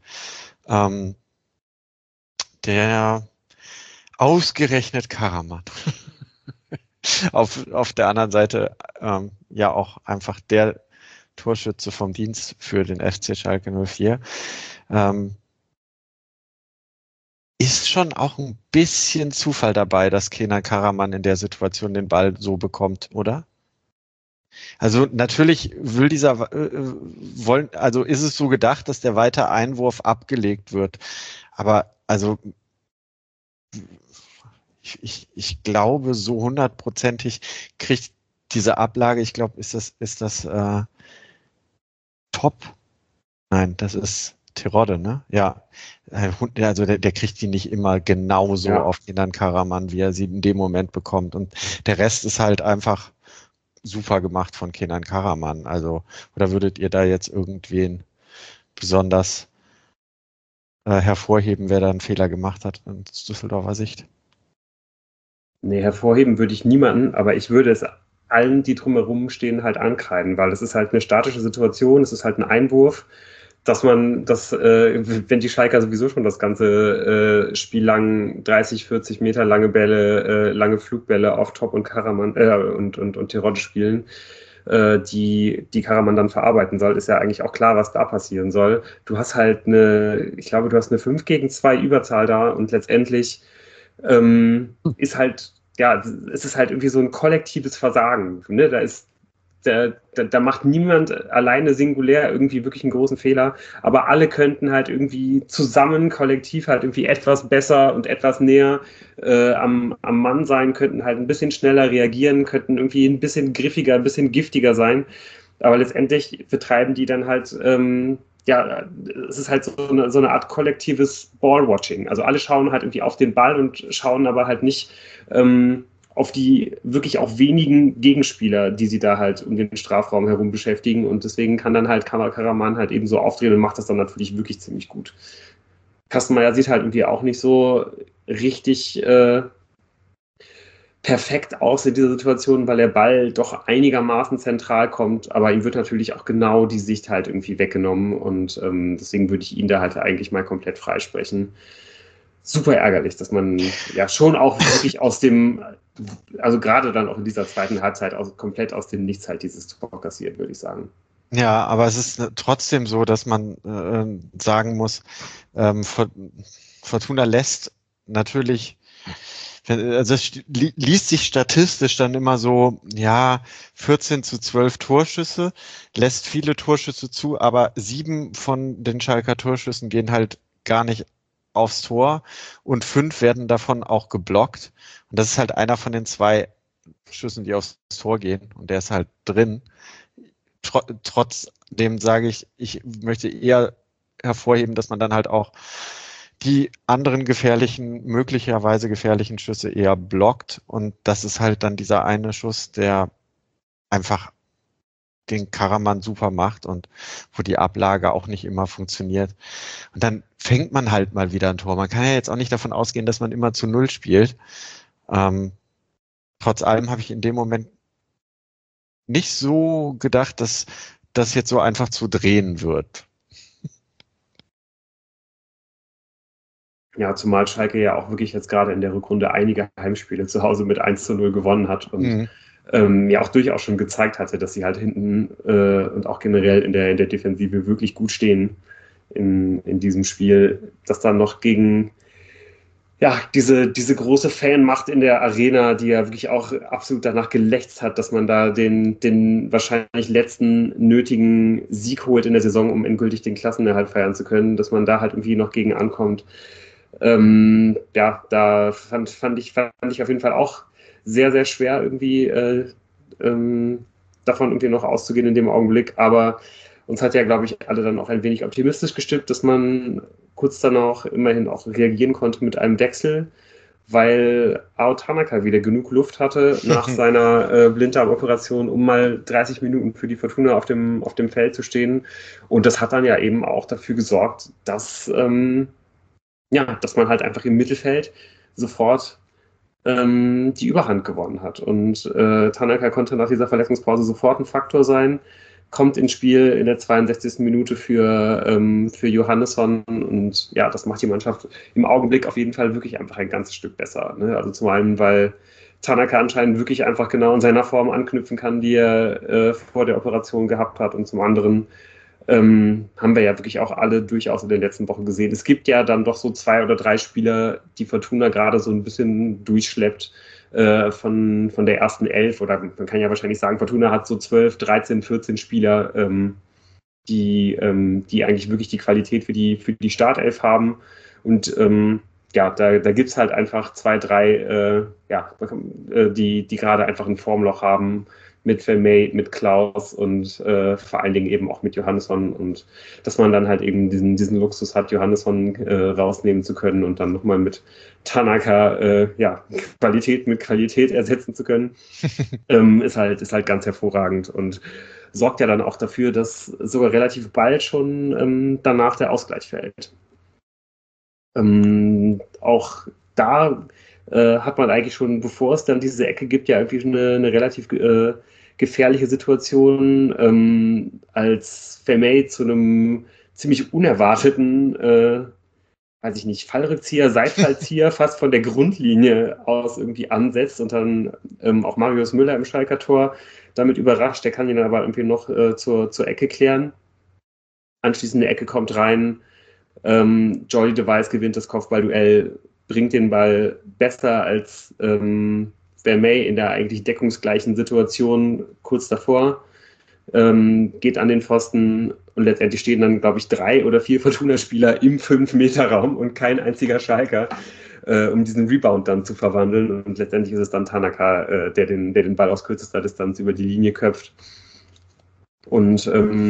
Der ausgerechnet Karaman auf der anderen Seite ja auch einfach der Torschütze vom Dienst für den FC Schalke 04. Ist schon auch ein bisschen Zufall dabei, dass Kenan Karaman in der Situation den Ball so bekommt, oder? Also natürlich also ist es so gedacht, dass der weitere Einwurf abgelegt wird. Aber also ich glaube, so 100%ig kriegt diese Ablage, ich glaube, ist das Top? Nein, das ist Terodde, ne? Ja. Also der kriegt die nicht immer genauso auf Kenan Karaman, wie er sie in dem Moment bekommt. Und der Rest ist halt einfach super gemacht von Kenan Karaman. Also, oder würdet ihr da jetzt irgendwen besonders hervorheben, wer da einen Fehler gemacht hat aus Düsseldorfer Sicht? Nee, hervorheben würde ich niemanden, aber ich würde es allen, die drumherum stehen, halt ankreiden, weil es ist halt eine statische Situation, es ist halt ein Einwurf. wenn die Schalker sowieso schon das ganze Spiel lang 30, 40 Meter lange Bälle, lange Flugbälle auf Top und Karaman und Terodde spielen, die Karaman dann verarbeiten soll, ist ja eigentlich auch klar, was da passieren soll. Du hast halt ich glaube, du hast eine 5 gegen 2 Überzahl da und letztendlich ist halt, ja, es ist halt irgendwie so ein kollektives Versagen. Ne? Da macht niemand alleine singulär irgendwie wirklich einen großen Fehler, aber alle könnten halt irgendwie zusammen, kollektiv halt irgendwie etwas besser und etwas näher am Mann sein, könnten halt ein bisschen schneller reagieren, könnten irgendwie ein bisschen griffiger, ein bisschen giftiger sein, aber letztendlich betreiben die dann halt, ja, es ist halt so eine Art kollektives Ball-Watching. Also alle schauen halt irgendwie auf den Ball und schauen aber halt nicht auf die wirklich auch wenigen Gegenspieler, die sie da halt um den Strafraum herum beschäftigen. Und deswegen kann dann halt Karaman halt eben so aufdrehen und macht das dann natürlich wirklich ziemlich gut. Kastenmeier sieht halt irgendwie auch nicht so richtig perfekt aus in dieser Situation, weil der Ball doch einigermaßen zentral kommt, aber ihm wird natürlich auch genau die Sicht halt irgendwie weggenommen und deswegen würde ich ihn da halt eigentlich mal komplett freisprechen. Super ärgerlich, dass man ja schon auch wirklich also gerade dann auch in dieser zweiten Halbzeit komplett aus dem Nichts halt dieses Tor kassiert, würde ich sagen. Ja, aber es ist trotzdem so, dass man sagen muss, Fortuna lässt natürlich, also es liest sich statistisch dann immer so, ja, 14-12 Torschüsse, lässt viele Torschüsse zu, aber 7 von den Schalker Torschüssen gehen halt gar nicht aufs Tor und 5 werden davon auch geblockt. Und das ist halt einer von den 2 Schüssen, die aufs Tor gehen und der ist halt drin. Trotzdem sage ich möchte eher hervorheben, dass man dann halt auch die anderen möglicherweise gefährlichen Schüsse eher blockt und das ist halt dann dieser eine Schuss, der einfach den Karaman super macht und wo die Ablage auch nicht immer funktioniert. Und dann fängt man halt mal wieder ein Tor. Man kann ja jetzt auch nicht davon ausgehen, dass man immer zu 0 spielt. Trotz allem habe ich in dem Moment nicht so gedacht, dass das jetzt so einfach zu drehen wird. Ja, zumal Schalke ja auch wirklich jetzt gerade in der Rückrunde einige Heimspiele zu Hause mit 1-0 gewonnen hat und ja auch durchaus schon gezeigt hatte, dass sie halt hinten und auch generell in der Defensive wirklich gut stehen in diesem Spiel, dass dann noch gegen ja, diese große Fanmacht in der Arena, die ja wirklich auch absolut danach gelächzt hat, dass man da den wahrscheinlich letzten nötigen Sieg holt in der Saison, um endgültig den Klassenerhalt feiern zu können, dass man da halt irgendwie noch gegen ankommt. Ja, da fand ich auf jeden Fall auch sehr, sehr schwer irgendwie davon irgendwie noch auszugehen in dem Augenblick, aber uns hat ja, glaube ich, alle dann auch ein wenig optimistisch gestimmt, dass man kurz danach immerhin auch reagieren konnte mit einem Wechsel, weil Ao Tanaka wieder genug Luft hatte nach seiner Blinddarmoperation, um mal 30 Minuten für die Fortuna auf dem Feld zu stehen. Und das hat dann ja eben auch dafür gesorgt, dass man halt einfach im Mittelfeld sofort die Überhand gewonnen hat. Und Tanaka konnte nach dieser Verletzungspause sofort ein Faktor sein, kommt ins Spiel in der 62. Minute für Johannesson und ja, das macht die Mannschaft im Augenblick auf jeden Fall wirklich einfach ein ganzes Stück besser. Ne? Also zum einen, weil Tanaka anscheinend wirklich einfach genau in seiner Form anknüpfen kann, die er vor der Operation gehabt hat und zum anderen haben wir ja wirklich auch alle durchaus in den letzten Wochen gesehen. Es gibt ja dann doch so 2 oder 3 Spieler, die Fortuna gerade so ein bisschen durchschleppt von der ersten 11 oder man kann ja wahrscheinlich sagen, Fortuna hat so 12, 13, 14 Spieler, die eigentlich wirklich die Qualität für die Startelf haben und ja, da gibt es halt einfach 2, 3, die gerade einfach ein Formloch haben, mit Vermey, mit Klaus und vor allen Dingen eben auch mit Johannesson und dass man dann halt eben diesen Luxus hat, Johannesson rausnehmen zu können und dann nochmal mit Tanaka Qualität mit Qualität ersetzen zu können, ist halt ganz hervorragend und sorgt ja dann auch dafür, dass sogar relativ bald schon danach der Ausgleich fällt. Auch da hat man eigentlich schon, bevor es dann diese Ecke gibt, ja irgendwie eine relativ gefährliche Situation, als Vermey zu einem ziemlich unerwarteten, weiß ich nicht, Fallrückzieher, Seitfallzieher fast von der Grundlinie aus irgendwie ansetzt und dann auch Marius Müller im Schalker Tor damit überrascht. Der kann ihn dann aber irgendwie noch zur Ecke klären. Anschließend eine Ecke kommt rein. Jordi de Wijs gewinnt das Kopfballduell, bringt den Ball besser als Vermey in der eigentlich deckungsgleichen Situation kurz davor. Geht an den Pfosten und letztendlich stehen dann, glaube ich, 3 oder 4 Fortuna-Spieler im 5-Meter-Raum und kein einziger Schalker, um diesen Rebound dann zu verwandeln. Und letztendlich ist es dann Tanaka, der den Ball aus kürzester Distanz über die Linie köpft. Und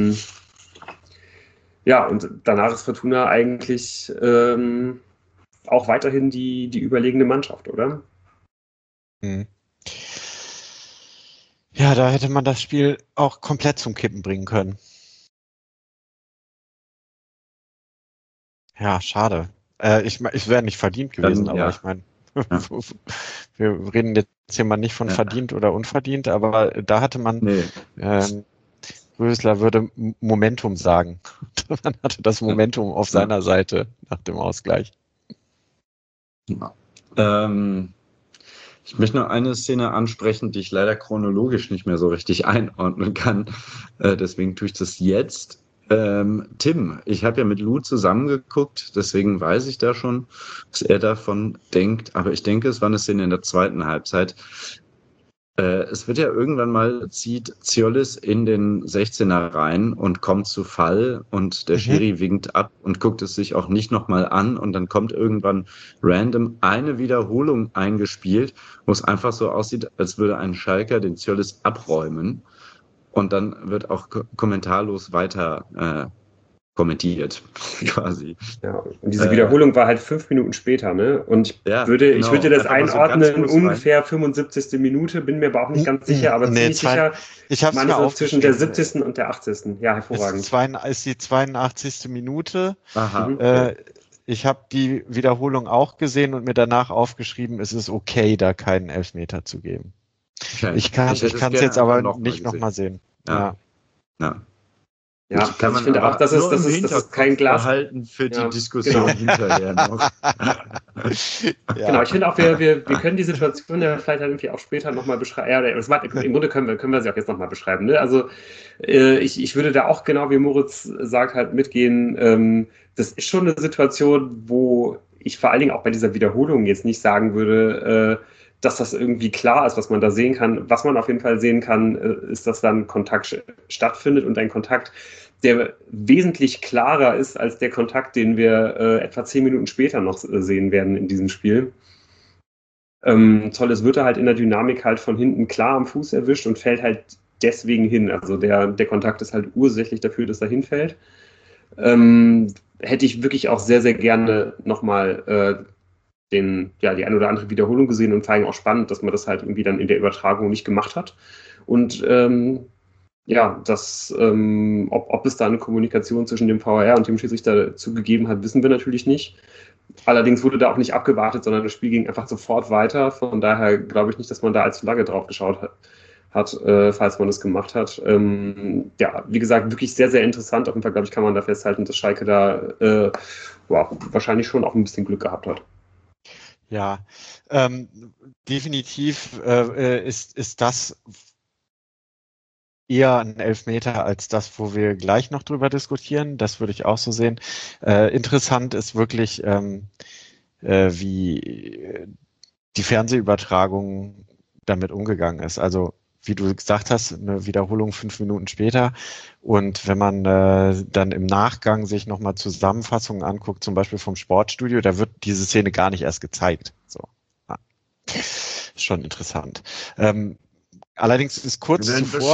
und danach ist Fortuna eigentlich auch weiterhin die überlegene Mannschaft, oder? Mhm. Ja, da hätte man das Spiel auch komplett zum Kippen bringen können. Ja, schade. Ich wäre nicht verdient gewesen, aber ich meine, wir reden jetzt hier mal nicht von verdient oder unverdient, aber da hatte man, Rösler würde Momentum sagen. Man hatte das Momentum auf seiner Seite nach dem Ausgleich. Ich möchte noch eine Szene ansprechen, die ich leider chronologisch nicht mehr so richtig einordnen kann. Deswegen tue ich das jetzt. Tim, ich habe ja mit Lou zusammengeguckt, deswegen weiß ich da schon, was er davon denkt. Aber ich denke, es war eine Szene in der zweiten Halbzeit. Es wird ja irgendwann mal, zieht Ziolis in den 16er rein und kommt zu Fall und der Schiri winkt ab und guckt es sich auch nicht nochmal an und dann kommt irgendwann random eine Wiederholung eingespielt, wo es einfach so aussieht, als würde ein Schalker den Ziolis abräumen und dann wird auch kommentarlos weiter kommentiert, quasi. Ja, und diese Wiederholung war halt 5 Minuten später, ne? Und ich würde das einordnen, so ungefähr 75. Minute, bin mir aber auch nicht ganz sicher, aber ziemlich sicher. Ich habe es mir zwischen der 70. und der 80. Ja, hervorragend. Ist die 82. Minute. Aha. Ich habe die Wiederholung auch gesehen und mir danach aufgeschrieben, es ist okay, da keinen Elfmeter zu geben. Okay. Ich kann es jetzt aber nicht nochmal sehen. Ja. Ja, ich finde auch, das ist kein Glas. Behalten für die Diskussion hinterher noch. Genau, ich finde auch, wir können die Situation ja vielleicht irgendwie auch später nochmal beschreiben. Ja, im Grunde können wir sie auch jetzt nochmal beschreiben. Ne? Also ich würde da auch genau, wie Moritz sagt, halt mitgehen. Das ist schon eine Situation, wo ich vor allen Dingen auch bei dieser Wiederholung jetzt nicht sagen würde, dass das irgendwie klar ist, was man da sehen kann. Was man auf jeden Fall sehen kann, ist, dass dann Kontakt stattfindet und ein Kontakt, der wesentlich klarer ist als der Kontakt, den wir etwa 10 Minuten später noch sehen werden in diesem Spiel. Zolles wird halt in der Dynamik halt von hinten klar am Fuß erwischt und fällt halt deswegen hin. Also der Kontakt ist halt ursächlich dafür, dass er hinfällt. Hätte ich wirklich auch sehr, sehr gerne nochmal die eine oder andere Wiederholung gesehen und vor allem auch spannend, dass man das halt irgendwie dann in der Übertragung nicht gemacht hat. Und ob es da eine Kommunikation zwischen dem VAR und dem Schiedsrichter dazu gegeben hat, wissen wir natürlich nicht. Allerdings wurde da auch nicht abgewartet, sondern das Spiel ging einfach sofort weiter. Von daher glaube ich nicht, dass man da als Flagge drauf geschaut hat, falls man das gemacht hat. Wie gesagt, wirklich sehr, sehr interessant. Auf jeden Fall, glaube ich, kann man da festhalten, dass Schalke da wahrscheinlich schon auch ein bisschen Glück gehabt hat. Ja, definitiv ist das eher ein Elfmeter als das, wo wir gleich noch drüber diskutieren. Das würde ich auch so sehen. Interessant ist wirklich, wie die Fernsehübertragung damit umgegangen ist. Also wie du gesagt hast, eine Wiederholung 5 Minuten später. Und wenn man dann im Nachgang sich nochmal Zusammenfassungen anguckt, zum Beispiel vom Sportstudio, da wird diese Szene gar nicht erst gezeigt. So. Ja. Schon interessant. Allerdings ist kurz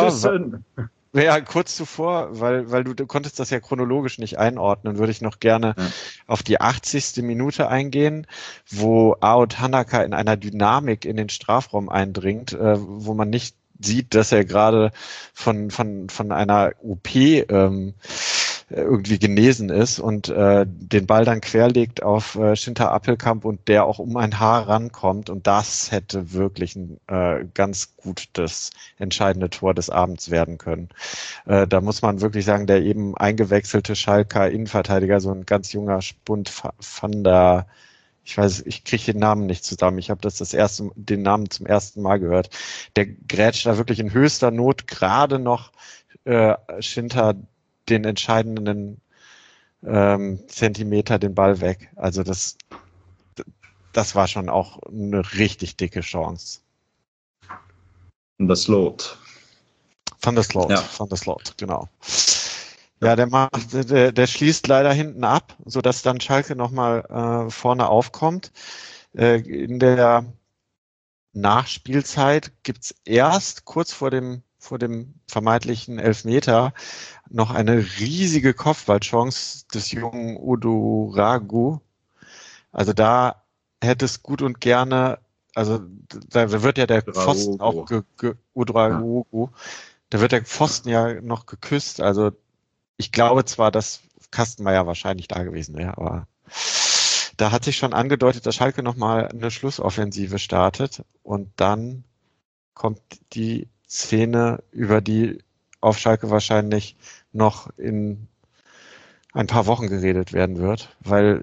zuvor, weil du konntest das ja chronologisch nicht einordnen, würde ich noch gerne auf die 80. Minute eingehen, wo Ao Tanaka in einer Dynamik in den Strafraum eindringt, wo man nicht sieht, dass er gerade von einer OP irgendwie genesen ist und den Ball dann querlegt auf Shinta Appelkamp und der auch um ein Haar rankommt. Und das hätte wirklich ein ganz gut das entscheidende Tor des Abends werden können. Da muss man wirklich sagen, der eben eingewechselte Schalker Innenverteidiger, so ein ganz junger Spund van der, ich kriege den Namen nicht zusammen. Ich habe den Namen zum ersten Mal gehört. Der grätscht da wirklich in höchster Not gerade noch Shinta den entscheidenden Zentimeter den Ball weg. Also das war schon auch eine richtig dicke Chance. Van der Sloot. Van der Sloot, genau. Ja, der schließt leider hinten ab, sodass dann Schalke nochmal vorne aufkommt. In der Nachspielzeit gibt's erst kurz vor dem vermeintlichen Elfmeter noch eine riesige Kopfballchance des jungen Udoragu. Also da hätte es gut und gerne, also da wird ja der Pfosten auch Udoragu, da wird der Pfosten ja noch geküsst. Also ich glaube zwar, dass Kastenmeier wahrscheinlich da gewesen wäre, aber da hat sich schon angedeutet, dass Schalke nochmal eine Schlussoffensive startet und dann kommt die Szene, über die auf Schalke wahrscheinlich noch in ein paar Wochen geredet werden wird, weil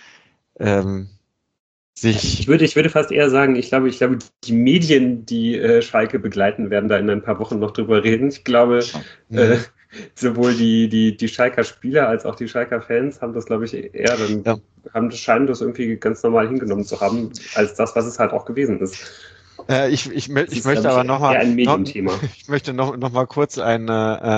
ich würde fast eher sagen, ich glaube, die Medien, die Schalke begleiten, werden da in ein paar Wochen noch drüber reden. Ich glaube, sowohl die Schalker Spieler als auch die Schalker Fans haben das, glaube ich, eher dann scheinen das irgendwie ganz normal hingenommen zu haben, als das, was es halt auch gewesen ist. Ich möchte aber noch mal ein Medienthema. Ich möchte noch mal kurz ich bin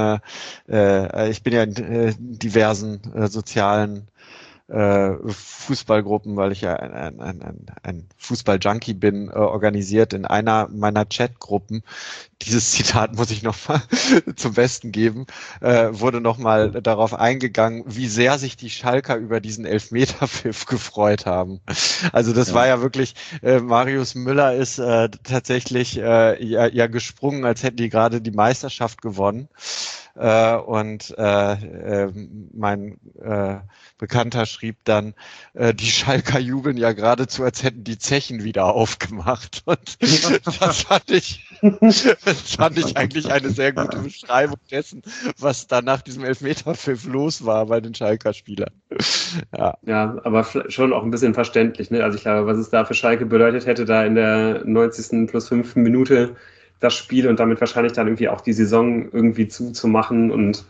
ja in diversen sozialen Fußballgruppen, weil ich ja ein Fußball-Junkie bin, organisiert in einer meiner Chatgruppen. Dieses Zitat muss ich noch mal zum Besten geben, wurde noch mal darauf eingegangen, wie sehr sich die Schalker über diesen Elfmeterpfiff gefreut haben. Also das war ja wirklich, Marius Müller ist tatsächlich ja gesprungen, als hätten die gerade die Meisterschaft gewonnen. Und mein Bekannter schrieb dann, die Schalker jubeln ja geradezu, als hätten die Zechen wieder aufgemacht. Und das fand ich eigentlich eine sehr gute Beschreibung dessen, was da nach diesem Elfmeterpfiff los war bei den Schalker Spielern. Ja, aber schon auch ein bisschen verständlich, ne? Also ich glaube, was es da für Schalke bedeutet hätte, da in der 90. plus 5. Minute das Spiel und damit wahrscheinlich dann irgendwie auch die Saison irgendwie zuzumachen und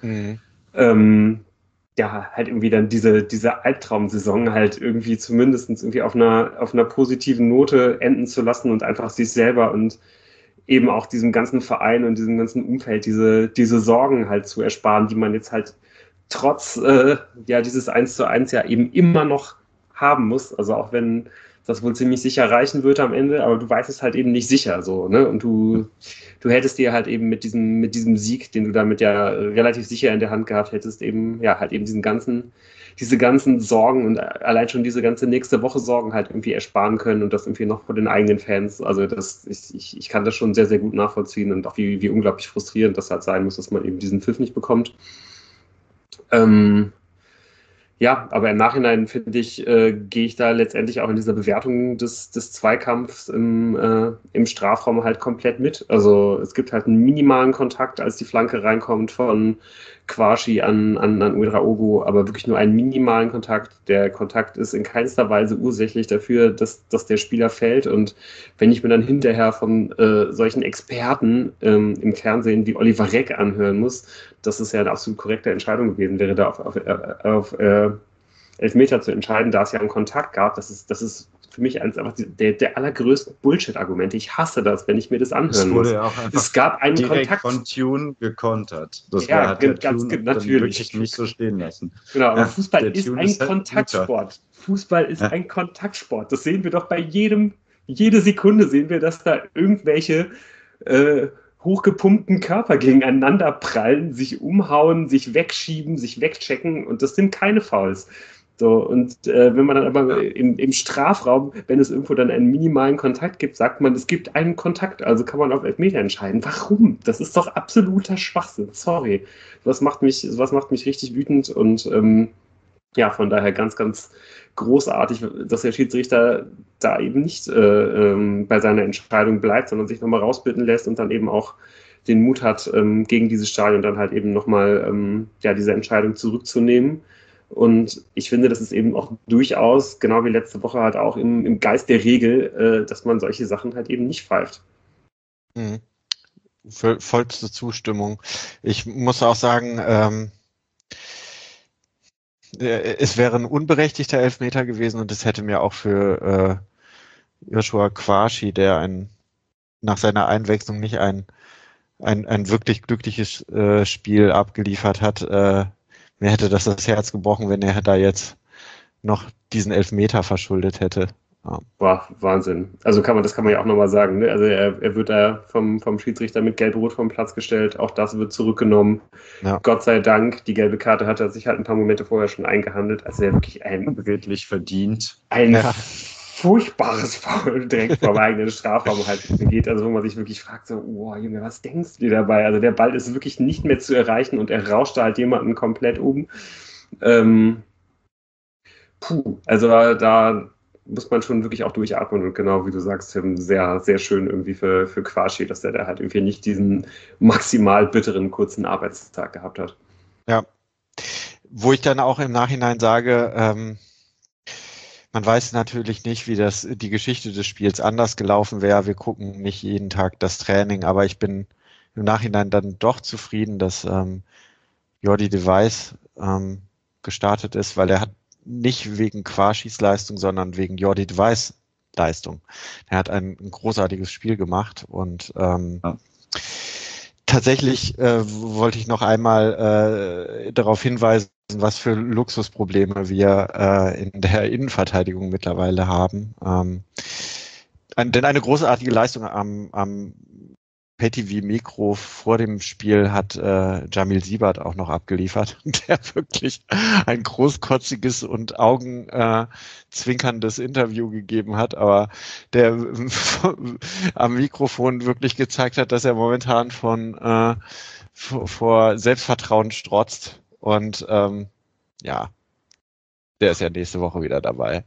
halt irgendwie dann diese Albtraumsaison halt irgendwie zumindest irgendwie auf einer positiven Note enden zu lassen und einfach sich selber und eben auch diesem ganzen Verein und diesem ganzen Umfeld diese Sorgen halt zu ersparen, die man jetzt halt trotz dieses 1:1 ja eben immer noch haben muss. Also auch wenn das wohl ziemlich sicher reichen wird am Ende, aber du weißt es halt eben nicht sicher so, ne? Und du hättest dir halt eben mit diesem Sieg, den du damit ja relativ sicher in der Hand gehabt hättest, eben diese ganzen Sorgen und allein schon diese ganze nächste Woche Sorgen halt irgendwie ersparen können und das irgendwie noch vor den eigenen Fans. Also ich kann das schon sehr, sehr gut nachvollziehen und auch wie unglaublich frustrierend das halt sein muss, dass man eben diesen Pfiff nicht bekommt. Ja, aber im Nachhinein, finde ich, gehe ich da letztendlich auch in dieser Bewertung des Zweikampfs im Strafraum halt komplett mit. Also es gibt halt einen minimalen Kontakt, als die Flanke reinkommt von Quashi an Udraogo, aber wirklich nur einen minimalen Kontakt. Der Kontakt ist in keinster Weise ursächlich dafür, dass der Spieler fällt. Und wenn ich mir dann hinterher von solchen Experten im Fernsehen wie Oliver Reck anhören muss, dass es ja eine absolut korrekte Entscheidung gewesen wäre, da auf Elfmeter zu entscheiden, da es ja einen Kontakt gab, das ist für mich einfach der allergrößte Bullshit-Argumente. Ich hasse das, wenn ich mir das anhören muss. Ja auch es gab einen direkt Kontakt von Tune gekontert. Das ja, hat ganz Tune natürlich wirklich nicht so stehen lassen. Genau, aber Fußball ist Tune ein ist halt Kontaktsport. Fußball ist ein Kontaktsport. Das sehen wir doch bei jede Sekunde sehen wir, dass da irgendwelche hochgepumpten Körper gegeneinander prallen, sich umhauen, sich wegschieben, sich wegchecken und das sind keine Fouls. So, und wenn man dann aber im Strafraum, wenn es irgendwo dann einen minimalen Kontakt gibt, sagt man, es gibt einen Kontakt, also kann man auf Elfmeter entscheiden. Warum? Das ist doch absoluter Schwachsinn. Sorry. Was macht mich richtig wütend und ja, von daher ganz, ganz großartig, dass der Schiedsrichter da eben nicht bei seiner Entscheidung bleibt, sondern sich nochmal rausbitten lässt und dann eben auch den Mut hat, gegen dieses Stadion dann halt eben nochmal ja, diese Entscheidung zurückzunehmen. Und ich finde, das ist eben auch durchaus, genau wie letzte Woche halt auch im Geist der Regel, dass man solche Sachen halt eben nicht pfeift. Mhm. Vollste Zustimmung. Ich muss auch sagen, es wäre ein unberechtigter Elfmeter gewesen und es hätte mir auch für Joshua Quashi, der nach seiner Einwechslung nicht ein wirklich glückliches Spiel abgeliefert hat, mir hätte das Herz gebrochen, wenn er da jetzt noch diesen Elfmeter verschuldet hätte. Ja. Boah, Wahnsinn. Also das kann man ja auch nochmal sagen. Ne? Also er wird da vom Schiedsrichter mit Gelb-Rot vom Platz gestellt. Auch das wird zurückgenommen. Ja. Gott sei Dank, die gelbe Karte hat er sich halt ein paar Momente vorher schon eingehandelt. Also er wirklich Redlich verdient. ein furchtbares Foul direkt vor dem eigenen Strafraum halt begeht. Also wo man sich wirklich fragt, so, oh Junge, was denkst du dir dabei? Also der Ball ist wirklich nicht mehr zu erreichen und er rauscht da halt jemanden komplett um. Also da muss man schon wirklich auch durchatmen und genau wie du sagst, Tim, sehr, sehr schön irgendwie für Quashi, dass der da halt irgendwie nicht diesen maximal bitteren kurzen Arbeitstag gehabt hat. Ja. Wo ich dann auch im Nachhinein sage, man weiß natürlich nicht, wie die Geschichte des Spiels anders gelaufen wäre. Wir gucken nicht jeden Tag das Training, aber ich bin im Nachhinein dann doch zufrieden, dass Jordi de Wijs gestartet ist, weil er hat nicht wegen Quashis Leistung, sondern wegen Jordi de Wijs Leistung. Er hat ein großartiges Spiel gemacht und tatsächlich wollte ich noch einmal darauf hinweisen, was für Luxusprobleme wir in der Innenverteidigung mittlerweile haben. Denn eine großartige Leistung am Pay-TV-Mikro vor dem Spiel hat Jamil Siebert auch noch abgeliefert, der wirklich ein großkotziges und augenzwinkerndes Interview gegeben hat, aber der am Mikrofon wirklich gezeigt hat, dass er momentan vor Selbstvertrauen strotzt und ja, der ist ja nächste Woche wieder dabei.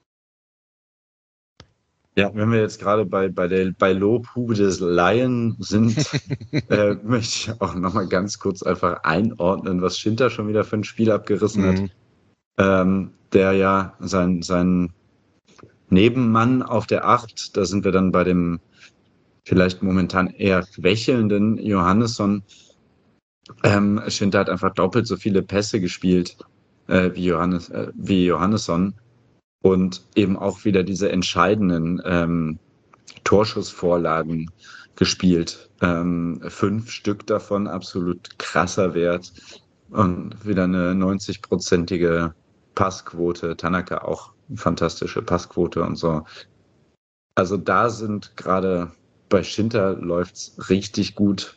Ja, wenn wir jetzt gerade bei Lobhube des Laien sind, möchte ich auch nochmal ganz kurz einfach einordnen, was Schinter schon wieder für ein Spiel abgerissen hat. Der ja sein Nebenmann auf der 8, da sind wir dann bei dem vielleicht momentan eher schwächelnden Johannesson. Schinter hat einfach doppelt so viele Pässe gespielt wie Johannesson. Und eben auch wieder diese entscheidenden Torschussvorlagen gespielt. 5 Stück davon, absolut krasser Wert. Und wieder eine 90-prozentige Passquote. Tanaka auch eine fantastische Passquote und so. Also da sind gerade bei Schinter läuft's richtig gut.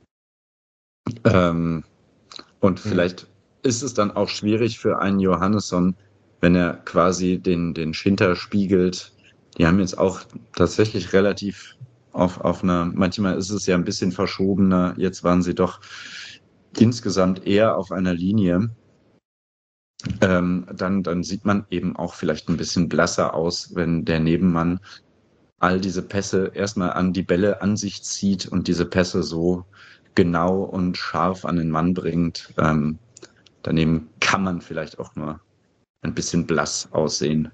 Und vielleicht ist es dann auch schwierig für einen Johannesson, wenn er quasi den Schinter spiegelt. Die haben jetzt auch tatsächlich relativ auf einer, manchmal ist es ja ein bisschen verschobener, jetzt waren sie doch insgesamt eher auf einer Linie. Dann sieht man eben auch vielleicht ein bisschen blasser aus, wenn der Nebenmann all diese Pässe erstmal an die Bälle an sich zieht und diese Pässe so genau und scharf an den Mann bringt. Daneben kann man vielleicht auch nur ein bisschen blass aussehen.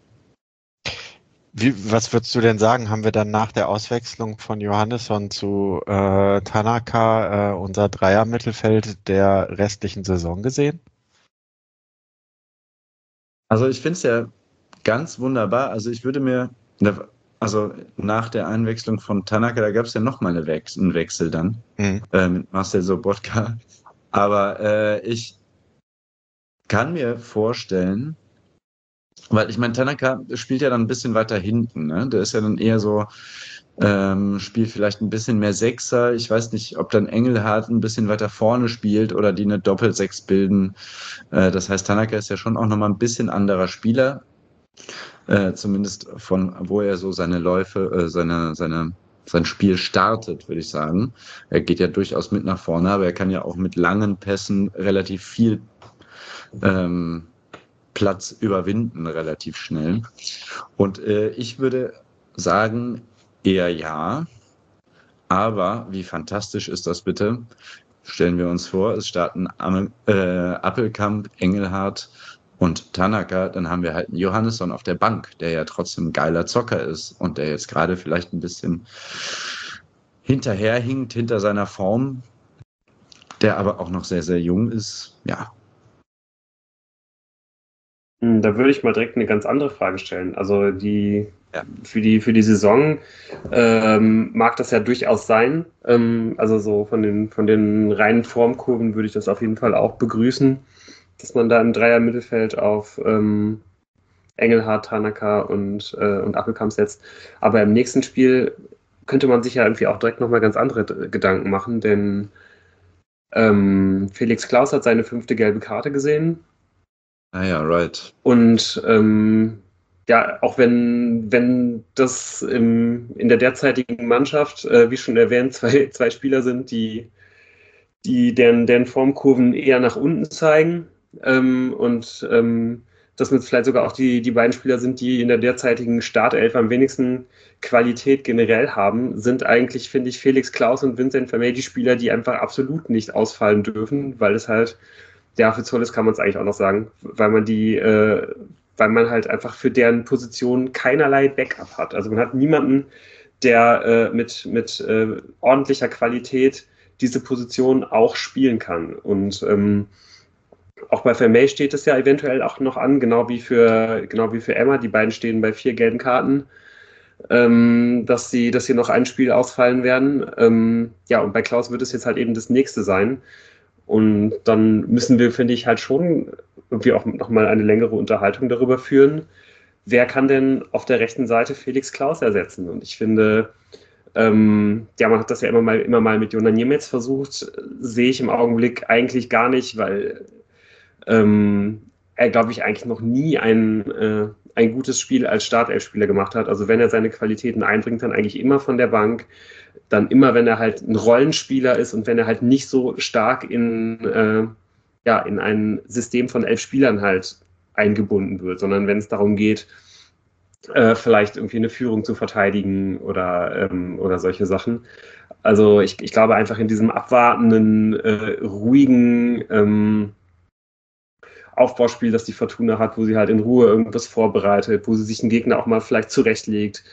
Was würdest du denn sagen? Haben wir dann nach der Auswechslung von Johannesson zu Tanaka unser Dreier-Mittelfeld der restlichen Saison gesehen? Also ich finde es ja ganz wunderbar. Also ich würde mir, also nach der Einwechslung von Tanaka, da gab es ja nochmal einen Wechsel dann mit Marcel Sobotka. Aber ich kann mir vorstellen, weil ich meine, Tanaka spielt ja dann ein bisschen weiter hinten, ne? Der ist ja dann eher so spielt vielleicht ein bisschen mehr Sechser. Ich weiß nicht, ob dann Engelhardt ein bisschen weiter vorne spielt oder die eine Doppelsechs bilden. Das heißt, Tanaka ist ja schon auch nochmal ein bisschen anderer Spieler. Zumindest von wo er so seine Läufe, sein Spiel startet, würde ich sagen. Er geht ja durchaus mit nach vorne, aber er kann ja auch mit langen Pässen relativ viel Platz überwinden, relativ schnell. Und ich würde sagen, eher ja. Aber wie fantastisch ist das bitte? Stellen wir uns vor, es starten Appelkamp, Engelhardt und Tanaka, dann haben wir halt einen Johannesson auf der Bank, der ja trotzdem ein geiler Zocker ist und der jetzt gerade vielleicht ein bisschen hinterherhinkt hinter seiner Form, der aber auch noch sehr, sehr jung ist. Ja. Da würde ich mal direkt eine ganz andere Frage stellen. Also für die Saison mag das ja durchaus sein. Also so von den reinen Formkurven würde ich das auf jeden Fall auch begrüßen, dass man da im Dreier-Mittelfeld auf Engelhardt, Tanaka und Appelkamp setzt. Aber im nächsten Spiel könnte man sich ja irgendwie auch direkt nochmal ganz andere Gedanken machen, denn Felix Klaus hat seine 5. gelbe Karte gesehen. Ah ja, right. Und ja, auch wenn das in der derzeitigen Mannschaft, wie schon erwähnt, zwei Spieler sind, deren Formkurven eher nach unten zeigen und das mit vielleicht sogar auch die beiden Spieler sind, die in der derzeitigen Startelf am wenigsten Qualität generell haben, sind eigentlich, finde ich, Felix Klaus und Vincent Vermey die Spieler, die einfach absolut nicht ausfallen dürfen, weil es halt, ja, für Zollis kann man es eigentlich auch noch sagen, weil man halt einfach für deren Position keinerlei Backup hat. Also man hat niemanden, der mit ordentlicher Qualität diese Position auch spielen kann. Und auch bei Vermey steht es ja eventuell auch noch an, genau wie für Emma. Die beiden stehen bei 4 gelben Karten, dass sie noch ein Spiel ausfallen werden. Ja, und bei Klaus wird es jetzt halt eben das nächste sein. Und dann müssen wir, finde ich, halt schon irgendwie auch nochmal eine längere Unterhaltung darüber führen, wer kann denn auf der rechten Seite Felix Klaus ersetzen? Und ich finde, ja, man hat das ja immer mal mit Jonan Niemetz versucht, sehe ich im Augenblick eigentlich gar nicht, weil er, glaube ich, eigentlich noch nie ein gutes Spiel als Startelfspieler gemacht hat. Also wenn er seine Qualitäten einbringt, dann eigentlich immer von der Bank, dann immer, wenn er halt ein Rollenspieler ist und wenn er halt nicht so stark in ein System von 11 Spielern halt eingebunden wird, sondern wenn es darum geht, vielleicht irgendwie eine Führung zu verteidigen oder solche Sachen. Also ich glaube einfach in diesem abwartenden, ruhigen Aufbauspiel, das die Fortuna hat, wo sie halt in Ruhe irgendwas vorbereitet, wo sie sich einen Gegner auch mal vielleicht zurechtlegt.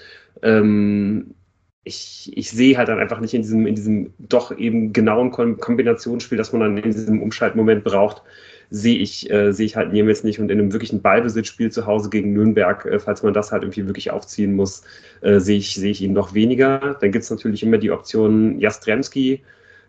Ich sehe halt dann einfach nicht in diesem doch eben genauen Kombinationsspiel, das man dann in diesem Umschaltmoment braucht, sehe ich halt Niemetz nicht. Und in einem wirklichen Ballbesitzspiel zu Hause gegen Nürnberg, falls man das halt irgendwie wirklich aufziehen muss, sehe ich ihn noch weniger. Dann gibt es natürlich immer die Option Jastrzemski.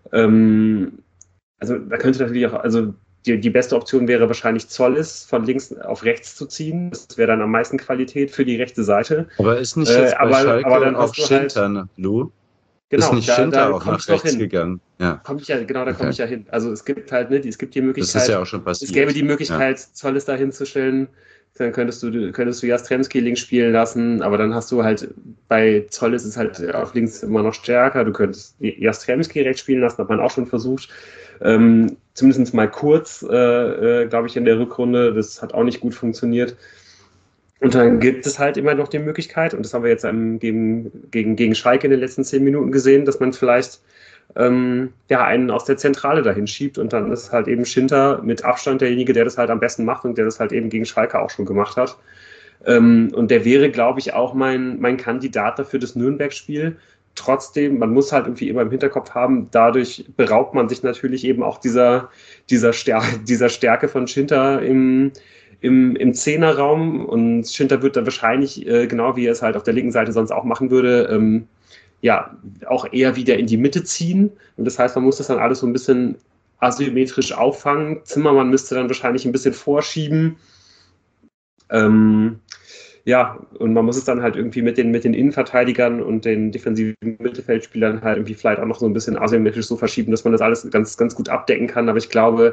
Also da könnte natürlich auch, also die beste Option wäre wahrscheinlich Zollis von links auf rechts zu ziehen. Das wäre dann am meisten Qualität für die rechte Seite. Aber ist nicht jetzt bei Schalke aber dann auch Schinter, halt, ne, Lou? Genau, ist nicht Schinter auch nach rechts hin. gegangen? Ja. Da komme ich ja hin. Also es gibt halt, es gibt die Möglichkeit, das ist ja auch schon passiert. Es gäbe die Möglichkeit, Zollis da hinzustellen. Dann könntest du Jastrzemski links spielen lassen, aber dann hast du halt, bei Zollis ist halt auf links immer noch stärker. Du könntest Jastrzemski rechts spielen lassen, hat man auch schon versucht. Zumindest mal kurz, glaube ich, in der Rückrunde. Das hat auch nicht gut funktioniert. Und dann gibt es halt immer noch die Möglichkeit, und das haben wir jetzt gegen Schalke in den letzten 10 Minuten gesehen, dass man vielleicht einen aus der Zentrale dahin schiebt und dann ist halt eben Schinter mit Abstand derjenige, der das halt am besten macht und der das halt eben gegen Schalke auch schon gemacht hat. Und der wäre, glaube ich, auch mein Kandidat dafür das Nürnberg-Spiel. Trotzdem, man muss halt irgendwie immer im Hinterkopf haben, dadurch beraubt man sich natürlich eben auch dieser Stärke von Schinter im Zehnerraum, und Schinter wird dann wahrscheinlich, genau wie er es halt auf der linken Seite sonst auch machen würde, auch eher wieder in die Mitte ziehen. Und das heißt, man muss das dann alles so ein bisschen asymmetrisch auffangen. Zimmermann müsste dann wahrscheinlich ein bisschen vorschieben. Ja, und man muss es dann halt irgendwie mit den Innenverteidigern und den defensiven Mittelfeldspielern halt irgendwie vielleicht auch noch so ein bisschen asymmetrisch so verschieben, dass man das alles ganz, ganz gut abdecken kann. Aber ich glaube,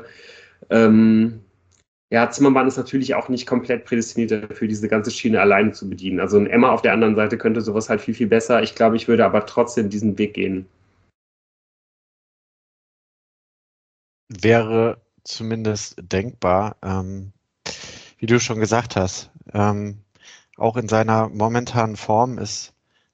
ja, Zimmermann ist natürlich auch nicht komplett prädestiniert dafür, diese ganze Schiene alleine zu bedienen. Also ein Emma auf der anderen Seite könnte sowas halt viel, viel besser. Ich glaube, ich würde aber trotzdem diesen Weg gehen. Wäre zumindest denkbar, wie du schon gesagt hast. Auch in seiner momentanen Form ist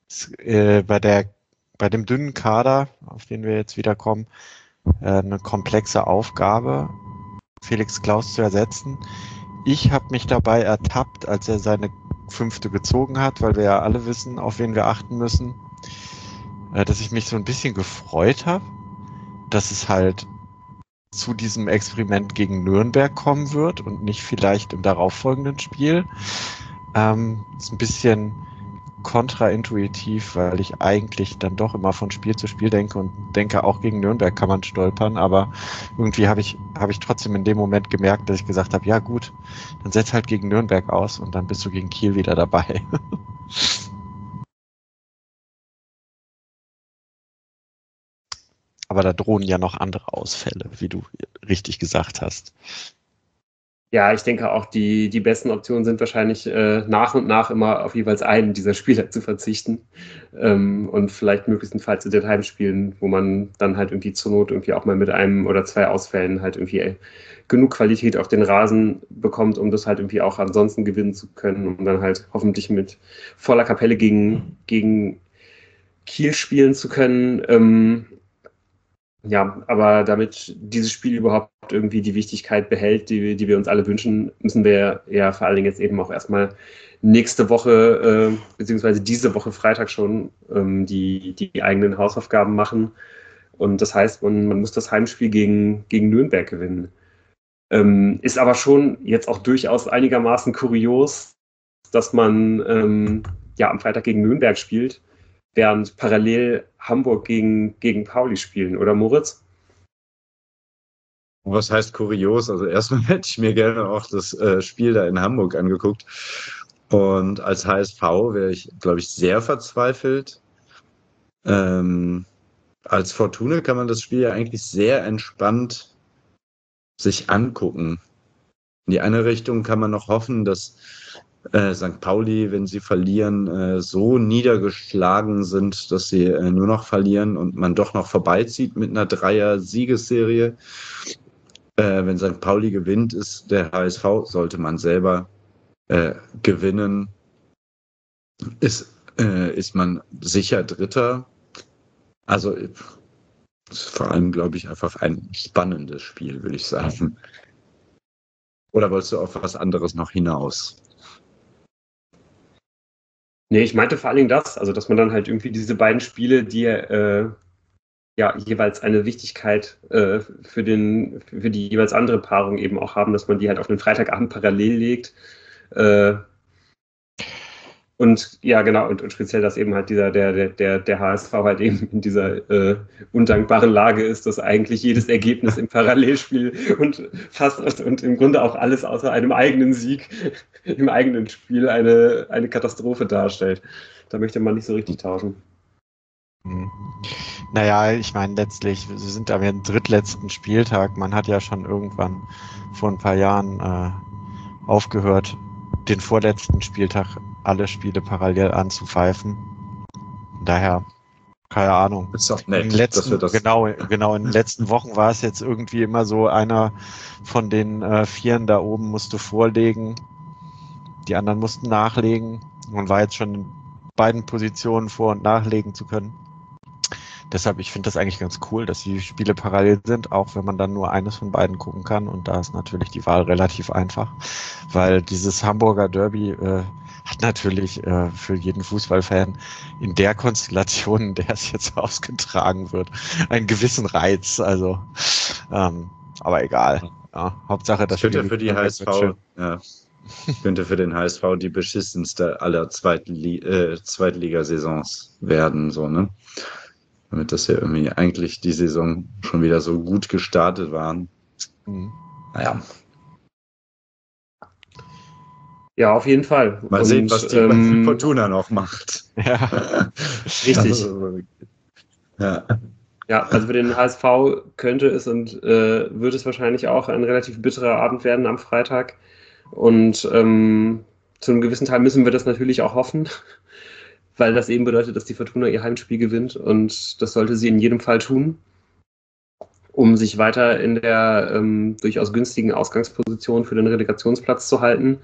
bei dem dünnen Kader, auf den wir jetzt wieder kommen, eine komplexe Aufgabe, Felix Klaus zu ersetzen. Ich habe mich dabei ertappt, als er seine 5. gezogen hat, weil wir ja alle wissen, auf wen wir achten müssen, dass ich mich so ein bisschen gefreut habe, dass es halt zu diesem Experiment gegen Nürnberg kommen wird und nicht vielleicht im darauffolgenden Spiel. Ist ein bisschen kontraintuitiv, weil ich eigentlich dann doch immer von Spiel zu Spiel denke und denke, auch gegen Nürnberg kann man stolpern, aber irgendwie habe ich trotzdem in dem Moment gemerkt, dass ich gesagt habe, ja gut, dann setz halt gegen Nürnberg aus und dann bist du gegen Kiel wieder dabei. Aber da drohen ja noch andere Ausfälle, wie du richtig gesagt hast. Ja, ich denke auch, die besten Optionen sind wahrscheinlich nach und nach immer auf jeweils einen dieser Spieler zu verzichten und vielleicht möglichstenfalls in den Heimspielen, wo man dann halt irgendwie zur Not irgendwie auch mal mit einem oder zwei Ausfällen halt irgendwie genug Qualität auf den Rasen bekommt, um das halt irgendwie auch ansonsten gewinnen zu können und dann halt hoffentlich mit voller Kapelle gegen Kiel spielen zu können. Ja, aber damit dieses Spiel überhaupt irgendwie die Wichtigkeit behält, die wir uns alle wünschen, müssen wir ja vor allen Dingen jetzt eben auch erstmal nächste Woche, beziehungsweise diese Woche Freitag schon, die eigenen Hausaufgaben machen. Und das heißt, man muss das Heimspiel gegen Nürnberg gewinnen. Ist aber schon jetzt auch durchaus einigermaßen kurios, dass man ja am Freitag gegen Nürnberg spielt, während parallel Hamburg gegen Pauli spielen, oder Moritz? Was heißt kurios? Also erstmal hätte ich mir gerne auch das Spiel da in Hamburg angeguckt. Und als HSV wäre ich, glaube ich, sehr verzweifelt. Als Fortuna kann man das Spiel ja eigentlich sehr entspannt sich angucken. In die eine Richtung kann man noch hoffen, dass St. Pauli, wenn sie verlieren, so niedergeschlagen sind, dass sie nur noch verlieren und man doch noch vorbeizieht mit einer Dreier-Siegesserie. Wenn St. Pauli gewinnt, ist der HSV, sollte man selber gewinnen, ist man sicher Dritter. Also vor allem, glaube ich, einfach ein spannendes Spiel, würde ich sagen. Oder wolltest du auf was anderes noch hinaus? Nee, ich meinte vor allen Dingen das, also dass man dann halt irgendwie diese beiden Spiele, die ja jeweils eine Wichtigkeit für die jeweils andere Paarung eben auch haben, dass man die halt auf den Freitagabend parallel legt. Und ja, genau, und speziell, dass eben halt der HSV halt eben in dieser undankbaren Lage ist, dass eigentlich jedes Ergebnis im Parallelspiel und fast und im Grunde auch alles außer einem eigenen Sieg im eigenen Spiel eine Katastrophe darstellt. Da möchte man nicht so richtig tauschen. Naja, ich meine, letztlich, wir sind am drittletzten Spieltag. Man hat ja schon irgendwann vor ein paar Jahren aufgehört, den vorletzten Spieltag alle Spiele parallel anzupfeifen. Daher, keine Ahnung. Ist doch nett, dass wir das genau, in den letzten Wochen war es jetzt irgendwie immer so, einer von den Vieren da oben musste vorlegen, die anderen mussten nachlegen. Man war jetzt schon in beiden Positionen vor- und nachlegen zu können. Deshalb, ich finde das eigentlich ganz cool, dass die Spiele parallel sind, auch wenn man dann nur eines von beiden gucken kann. Und da ist natürlich die Wahl relativ einfach, weil dieses Hamburger Derby hat natürlich für jeden Fußballfan in der Konstellation, in der es jetzt ausgetragen wird, einen gewissen Reiz. Also, aber egal. Ja, Hauptsache, das könnte für die HSV, könnte für den HSV die beschissenste aller Zweitligasaisons werden, so, ne? Damit das ja irgendwie eigentlich die Saison schon wieder so gut gestartet waren. Mhm. Naja. Ja, auf jeden Fall. Mal sehen, was die Fortuna noch macht. Ja. Richtig. Also, ja. Ja, also für den HSV könnte es und wird es wahrscheinlich auch ein relativ bitterer Abend werden am Freitag. Und zu einem gewissen Teil müssen wir das natürlich auch hoffen, weil das eben bedeutet, dass die Fortuna ihr Heimspiel gewinnt. Und das sollte sie in jedem Fall tun, um sich weiter in der durchaus günstigen Ausgangsposition für den Relegationsplatz zu halten.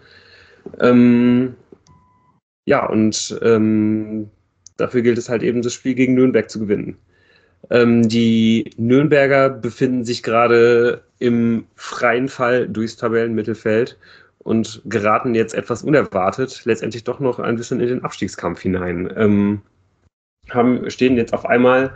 Ja, und dafür gilt es halt eben, das Spiel gegen Nürnberg zu gewinnen. Die Nürnberger befinden sich gerade im freien Fall durchs Tabellenmittelfeld und geraten jetzt etwas unerwartet letztendlich doch noch ein bisschen in den Abstiegskampf hinein. Stehen jetzt auf einmal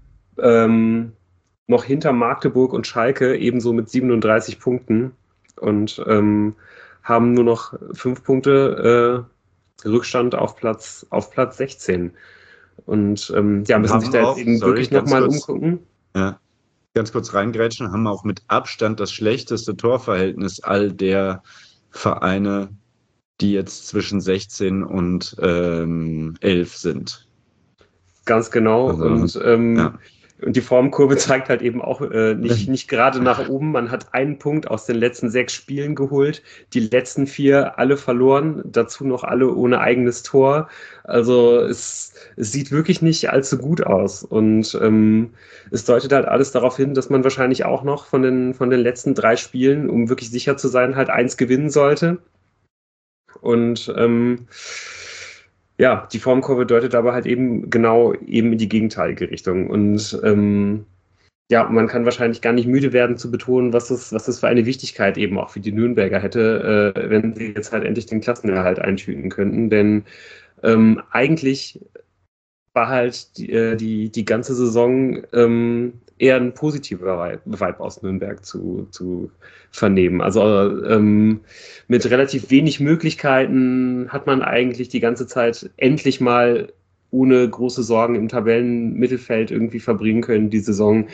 noch hinter Magdeburg und Schalke, ebenso mit 37 Punkten und haben nur noch 5 Punkte Rückstand auf Platz 16. Und müssen sich da jetzt eben wirklich nochmal umgucken. Ja, ganz kurz reingrätschen, haben auch mit Abstand das schlechteste Torverhältnis all der Vereine, die jetzt zwischen 16 und 11 sind. Ganz genau. Also, Und die Formkurve zeigt halt eben auch nicht gerade nach oben. Man hat einen Punkt aus den letzten 6 Spielen geholt, die letzten 4 alle verloren, dazu noch alle ohne eigenes Tor. Also es sieht wirklich nicht allzu gut aus. Und es deutet halt alles darauf hin, dass man wahrscheinlich auch noch von den letzten 3 Spielen, um wirklich sicher zu sein, halt 1 gewinnen sollte. Und die Formkurve deutet aber halt eben genau eben in die gegenteilige Richtung. Und man kann wahrscheinlich gar nicht müde werden zu betonen, was das für eine Wichtigkeit eben auch für die Nürnberger hätte, wenn sie jetzt halt endlich den Klassenerhalt eintüten könnten. Denn eigentlich war halt die ganze Saison eher ein positiver Vibe aus Nürnberg zu vernehmen. Also mit relativ wenig Möglichkeiten hat man eigentlich die ganze Zeit endlich mal ohne große Sorgen im Tabellenmittelfeld irgendwie verbringen können, die Saison.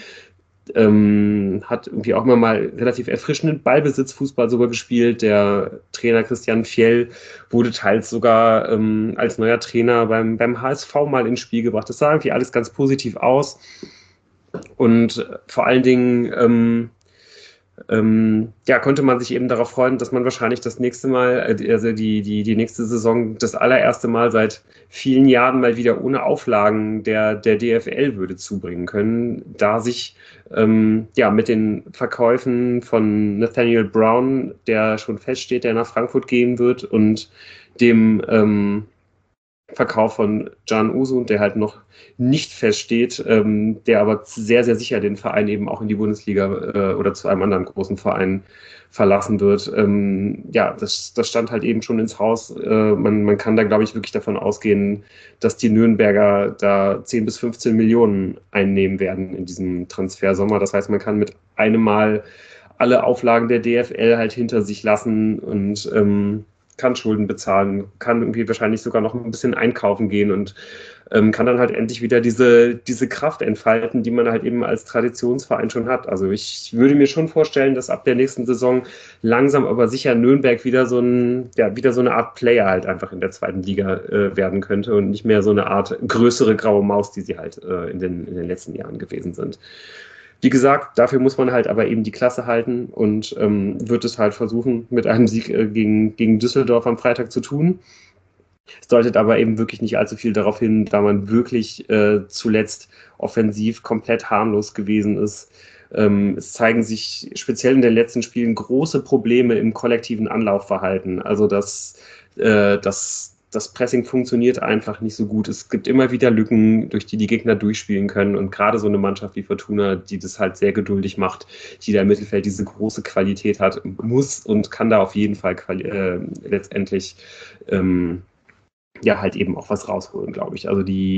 Hat irgendwie auch immer mal relativ erfrischenden Ballbesitzfußball sogar gespielt. Der Trainer Christian Fjell wurde teils sogar als neuer Trainer beim HSV mal ins Spiel gebracht. Das sah irgendwie alles ganz positiv aus. Und vor allen Dingen konnte man sich eben darauf freuen, dass man wahrscheinlich das nächste Mal, also die nächste Saison, das allererste Mal seit vielen Jahren mal wieder ohne Auflagen der DFL würde zubringen können, da sich mit den Verkäufen von Nathaniel Brown, der schon feststeht, der nach Frankfurt gehen wird, und dem Verkauf von Can Uzun, der halt noch nicht feststeht, der aber sehr, sehr sicher den Verein eben auch in die Bundesliga oder zu einem anderen großen Verein verlassen wird. Das stand halt eben schon ins Haus. Man kann da, glaube ich, wirklich davon ausgehen, dass die Nürnberger da 10 bis 15 Millionen einnehmen werden in diesem Transfersommer. Das heißt, man kann mit einem Mal alle Auflagen der DFL halt hinter sich lassen und kann Schulden bezahlen, kann irgendwie wahrscheinlich sogar noch ein bisschen einkaufen gehen und kann dann halt endlich wieder diese Kraft entfalten, die man halt eben als Traditionsverein schon hat. Also ich würde mir schon vorstellen, dass ab der nächsten Saison langsam aber sicher Nürnberg wieder so eine Art Player halt einfach in der 2. Liga werden könnte und nicht mehr so eine Art größere graue Maus, die sie halt in den letzten Jahren gewesen sind. Wie gesagt, dafür muss man halt aber eben die Klasse halten und wird es halt versuchen, mit einem Sieg gegen Düsseldorf am Freitag zu tun. Es deutet aber eben wirklich nicht allzu viel darauf hin, da man wirklich zuletzt offensiv komplett harmlos gewesen ist. Es zeigen sich speziell in den letzten Spielen große Probleme im kollektiven Anlaufverhalten. Also das Pressing funktioniert einfach nicht so gut. Es gibt immer wieder Lücken, durch die Gegner durchspielen können. Und gerade so eine Mannschaft wie Fortuna, die das halt sehr geduldig macht, die da im Mittelfeld diese große Qualität hat, muss und kann da auf jeden Fall letztendlich halt eben auch was rausholen, glaube ich. Also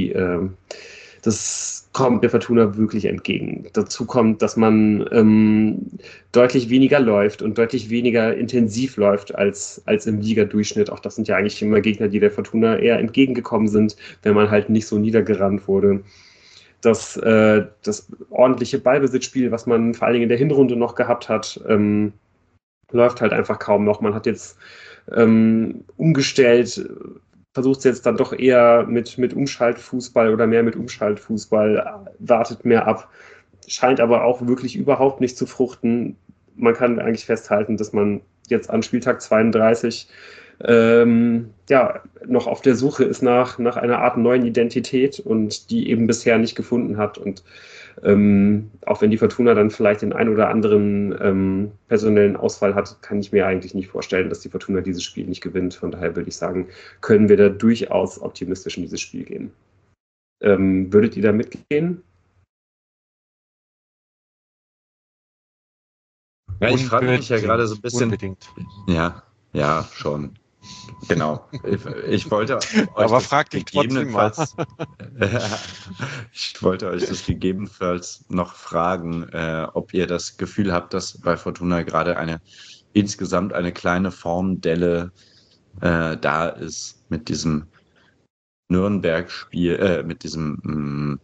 das kommt der Fortuna wirklich entgegen. Dazu kommt, dass man deutlich weniger läuft und deutlich weniger intensiv läuft als im Ligadurchschnitt. Auch das sind ja eigentlich immer Gegner, die der Fortuna eher entgegengekommen sind, wenn man halt nicht so niedergerannt wurde. Das ordentliche Ballbesitzspiel, was man vor allen Dingen in der Hinrunde noch gehabt hat, läuft halt einfach kaum noch. Man hat jetzt umgestellt, versucht es jetzt dann doch eher mit Umschaltfußball oder mehr mit Umschaltfußball, wartet mehr ab, scheint aber auch wirklich überhaupt nicht zu fruchten. Man kann eigentlich festhalten, dass man jetzt an Spieltag 32 noch auf der Suche ist nach einer Art neuen Identität und die eben bisher nicht gefunden hat. Und auch wenn die Fortuna dann vielleicht den ein oder anderen personellen Ausfall hat, kann ich mir eigentlich nicht vorstellen, dass die Fortuna dieses Spiel nicht gewinnt. Von daher würde ich sagen, können wir da durchaus optimistisch in dieses Spiel gehen. Würdet ihr da mitgehen? Ja, ich frage mich ja gerade so ein bisschen. Unbedingt. Ja, schon. Genau. Ich wollte euch aber das frag dich trotzdem mal. Ich wollte euch das gegebenenfalls noch fragen, ob ihr das Gefühl habt, dass bei Fortuna gerade insgesamt eine kleine Formdelle da ist mit diesem Nürnberg-Spiel, mit diesem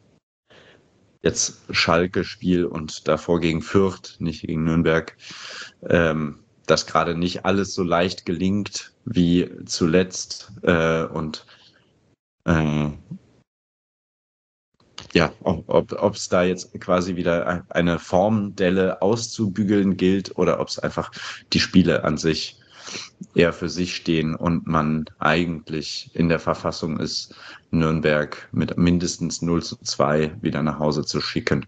jetzt Schalke-Spiel und davor gegen Fürth, nicht gegen Nürnberg, dass gerade nicht alles so leicht gelingt wie zuletzt ob es da jetzt quasi wieder eine Formdelle auszubügeln gilt oder ob es einfach die Spiele an sich eher für sich stehen und man eigentlich in der Verfassung ist, Nürnberg mit mindestens 0:2 wieder nach Hause zu schicken.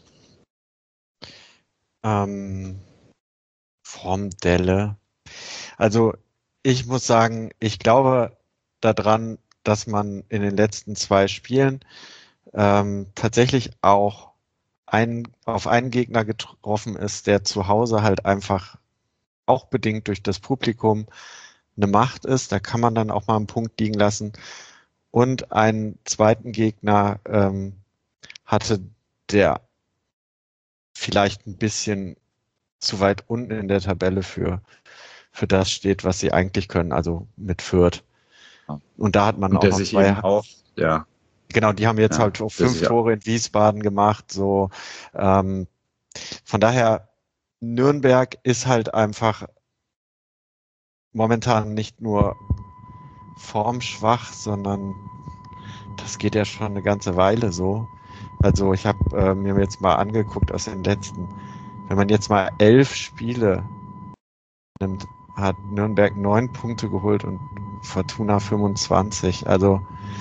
Formdelle. Also ich muss sagen, ich glaube daran, dass man in den letzten 2 Spielen tatsächlich auch auf einen Gegner getroffen ist, der zu Hause halt einfach auch bedingt durch das Publikum eine Macht ist. Da kann man dann auch mal einen Punkt liegen lassen. Und einen zweiten Gegner hatte, der vielleicht ein bisschen zu weit unten in der Tabelle für das steht, was sie eigentlich können, also mit Fürth. Und da hat man Und auch der noch sich 2. eben auch, ja. Genau, die haben jetzt halt 5 Tore in Wiesbaden gemacht. So, von daher, Nürnberg ist halt einfach momentan nicht nur formschwach, sondern das geht ja schon eine ganze Weile so. Also ich habe mir jetzt mal angeguckt aus den letzten, wenn man jetzt mal 11 Spiele nimmt, hat Nürnberg 9 Punkte geholt und Fortuna 25. Also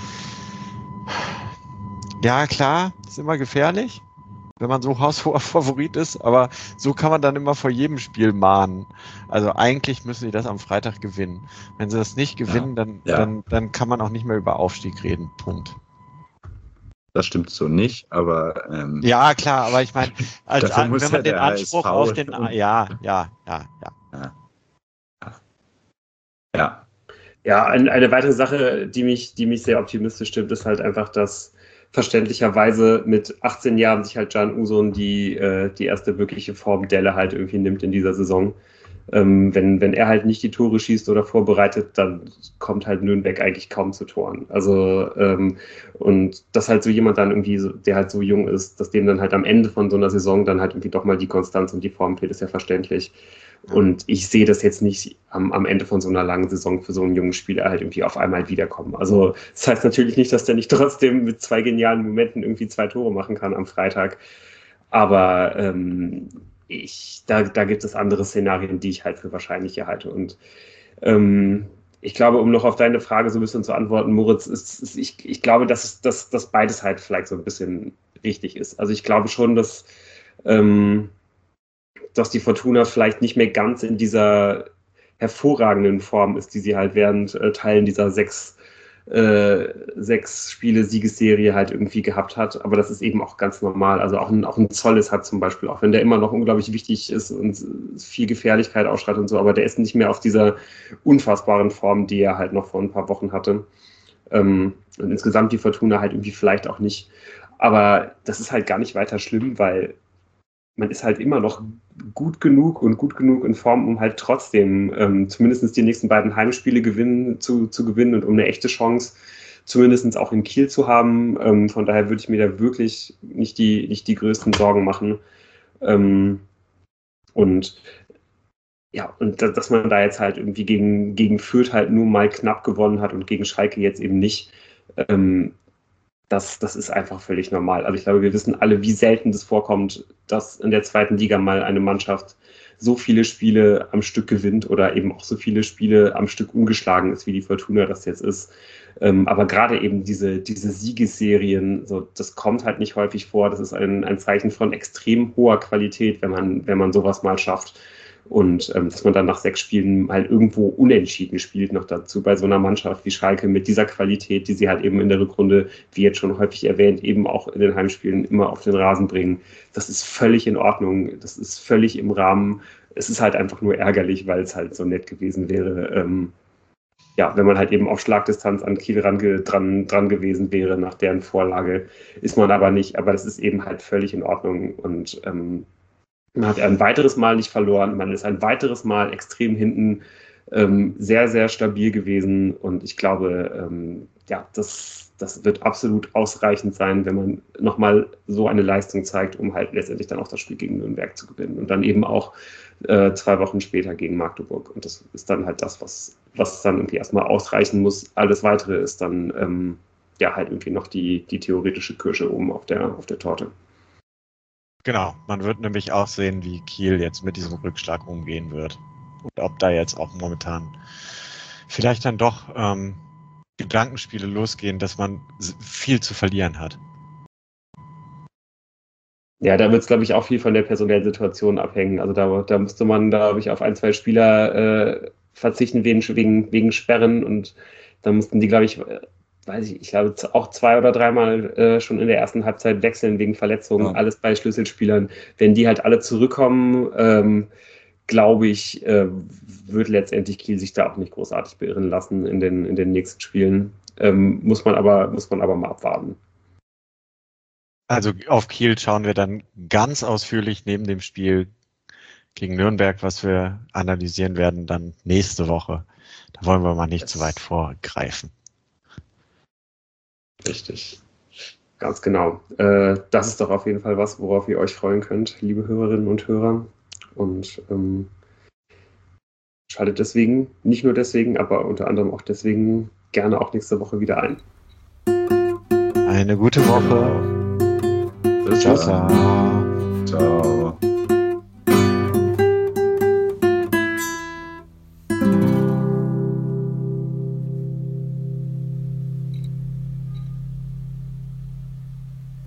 ja, klar, ist immer gefährlich, wenn man so haushoher Favorit ist, aber so kann man dann immer vor jedem Spiel mahnen. Also eigentlich müssen sie das am Freitag gewinnen. Wenn sie das nicht gewinnen, dann kann man auch nicht mehr über Aufstieg reden. Punkt. Das stimmt so nicht, aber ja, klar, aber ich meine, wenn man den Anspruch auf den Ja, eine weitere Sache, die mich sehr optimistisch stimmt, ist halt einfach, dass verständlicherweise mit 18 Jahren sich halt Can Uzun die erste wirkliche Formdelle halt irgendwie nimmt in dieser Saison. Wenn er halt nicht die Tore schießt oder vorbereitet, dann kommt halt Nürnberg eigentlich kaum zu Toren. Also und dass halt so jemand dann irgendwie, der halt so jung ist, dass dem dann halt am Ende von so einer Saison dann halt irgendwie doch mal die Konstanz und die Form fehlt, ist ja verständlich. Und ich sehe das jetzt nicht am Ende von so einer langen Saison für so einen jungen Spieler halt irgendwie auf einmal wiederkommen. Also das heißt natürlich nicht, dass der nicht trotzdem mit 2 genialen Momenten irgendwie 2 Tore machen kann am Freitag. Aber da gibt es andere Szenarien, die ich halt für wahrscheinlicher halte. Und ich glaube, um noch auf deine Frage so ein bisschen zu antworten, Moritz, ich glaube, dass beides halt vielleicht so ein bisschen richtig ist. Also ich glaube schon, dass die Fortuna vielleicht nicht mehr ganz in dieser hervorragenden Form ist, die sie halt während Teilen dieser 6 Spiele-Siegesserie halt irgendwie gehabt hat. Aber das ist eben auch ganz normal. Also auch ein Zolles hat zum Beispiel, auch wenn der immer noch unglaublich wichtig ist und viel Gefährlichkeit ausstrahlt und so, aber der ist nicht mehr auf dieser unfassbaren Form, die er halt noch vor ein paar Wochen hatte. Und insgesamt die Fortuna halt irgendwie vielleicht auch nicht. Aber das ist halt gar nicht weiter schlimm, weil man ist halt immer noch gut genug in Form, um halt trotzdem zumindest die nächsten beiden Heimspiele zu gewinnen und um eine echte Chance zumindest auch in Kiel zu haben. Von daher würde ich mir da wirklich nicht die größten Sorgen machen. Und ja, und dass man da jetzt halt irgendwie gegen Fürth halt nur mal knapp gewonnen hat und gegen Schalke jetzt eben nicht, das ist einfach völlig normal. Also ich glaube, wir wissen alle, wie selten das vorkommt, dass in der zweiten Liga mal eine Mannschaft so viele Spiele am Stück gewinnt oder eben auch so viele Spiele am Stück ungeschlagen ist, wie die Fortuna das jetzt ist. Aber gerade eben diese Siegesserien, so, das kommt halt nicht häufig vor. Das ist ein Zeichen von extrem hoher Qualität, wenn man sowas mal schafft. Und dass man dann nach 6 Spielen halt irgendwo unentschieden spielt, noch dazu bei so einer Mannschaft wie Schalke mit dieser Qualität, die sie halt eben in der Rückrunde, wie jetzt schon häufig erwähnt, eben auch in den Heimspielen immer auf den Rasen bringen. Das ist völlig in Ordnung, das ist völlig im Rahmen. Es ist halt einfach nur ärgerlich, weil es halt so nett gewesen wäre, ja, wenn man halt eben auf Schlagdistanz an Kiel dran gewesen wäre nach deren Vorlage, ist man aber nicht. Aber das ist eben halt völlig in Ordnung und man hat ein weiteres Mal nicht verloren, man ist ein weiteres Mal extrem hinten, sehr, sehr stabil gewesen und ich glaube, ja, das wird absolut ausreichend sein, wenn man nochmal so eine Leistung zeigt, um halt letztendlich dann auch das Spiel gegen Nürnberg zu gewinnen und dann eben auch 2 Wochen später gegen Magdeburg und das ist dann halt das, was dann irgendwie erstmal ausreichen muss. Alles Weitere ist dann ja halt irgendwie noch die theoretische Kirsche oben auf der Torte. Genau, man wird nämlich auch sehen, wie Kiel jetzt mit diesem Rückschlag umgehen wird. Und ob da jetzt auch momentan vielleicht dann doch Gedankenspiele losgehen, dass man viel zu verlieren hat. Ja, da wird es, glaube ich, auch viel von der personellen Situation abhängen. Also da müsste man, glaube ich, auf 1, 2 Spieler verzichten wegen Sperren und da mussten die, glaube ich, ich glaube auch 2 oder 3 Mal schon in der ersten Halbzeit wechseln wegen Verletzungen, alles bei Schlüsselspielern. Wenn die halt alle zurückkommen, glaube ich, wird letztendlich Kiel sich da auch nicht großartig beirren lassen in den nächsten Spielen. Muss man aber mal abwarten. Also auf Kiel schauen wir dann ganz ausführlich neben dem Spiel gegen Nürnberg, was wir analysieren werden, dann nächste Woche. Da wollen wir mal nicht zu weit vorgreifen. Richtig. Ganz genau. Das ist doch auf jeden Fall was, worauf ihr euch freuen könnt, liebe Hörerinnen und Hörer. Und schaltet deswegen, nicht nur deswegen, aber unter anderem auch deswegen gerne auch nächste Woche wieder ein. Eine gute Woche. Bis Ciao, ciao. Ciao.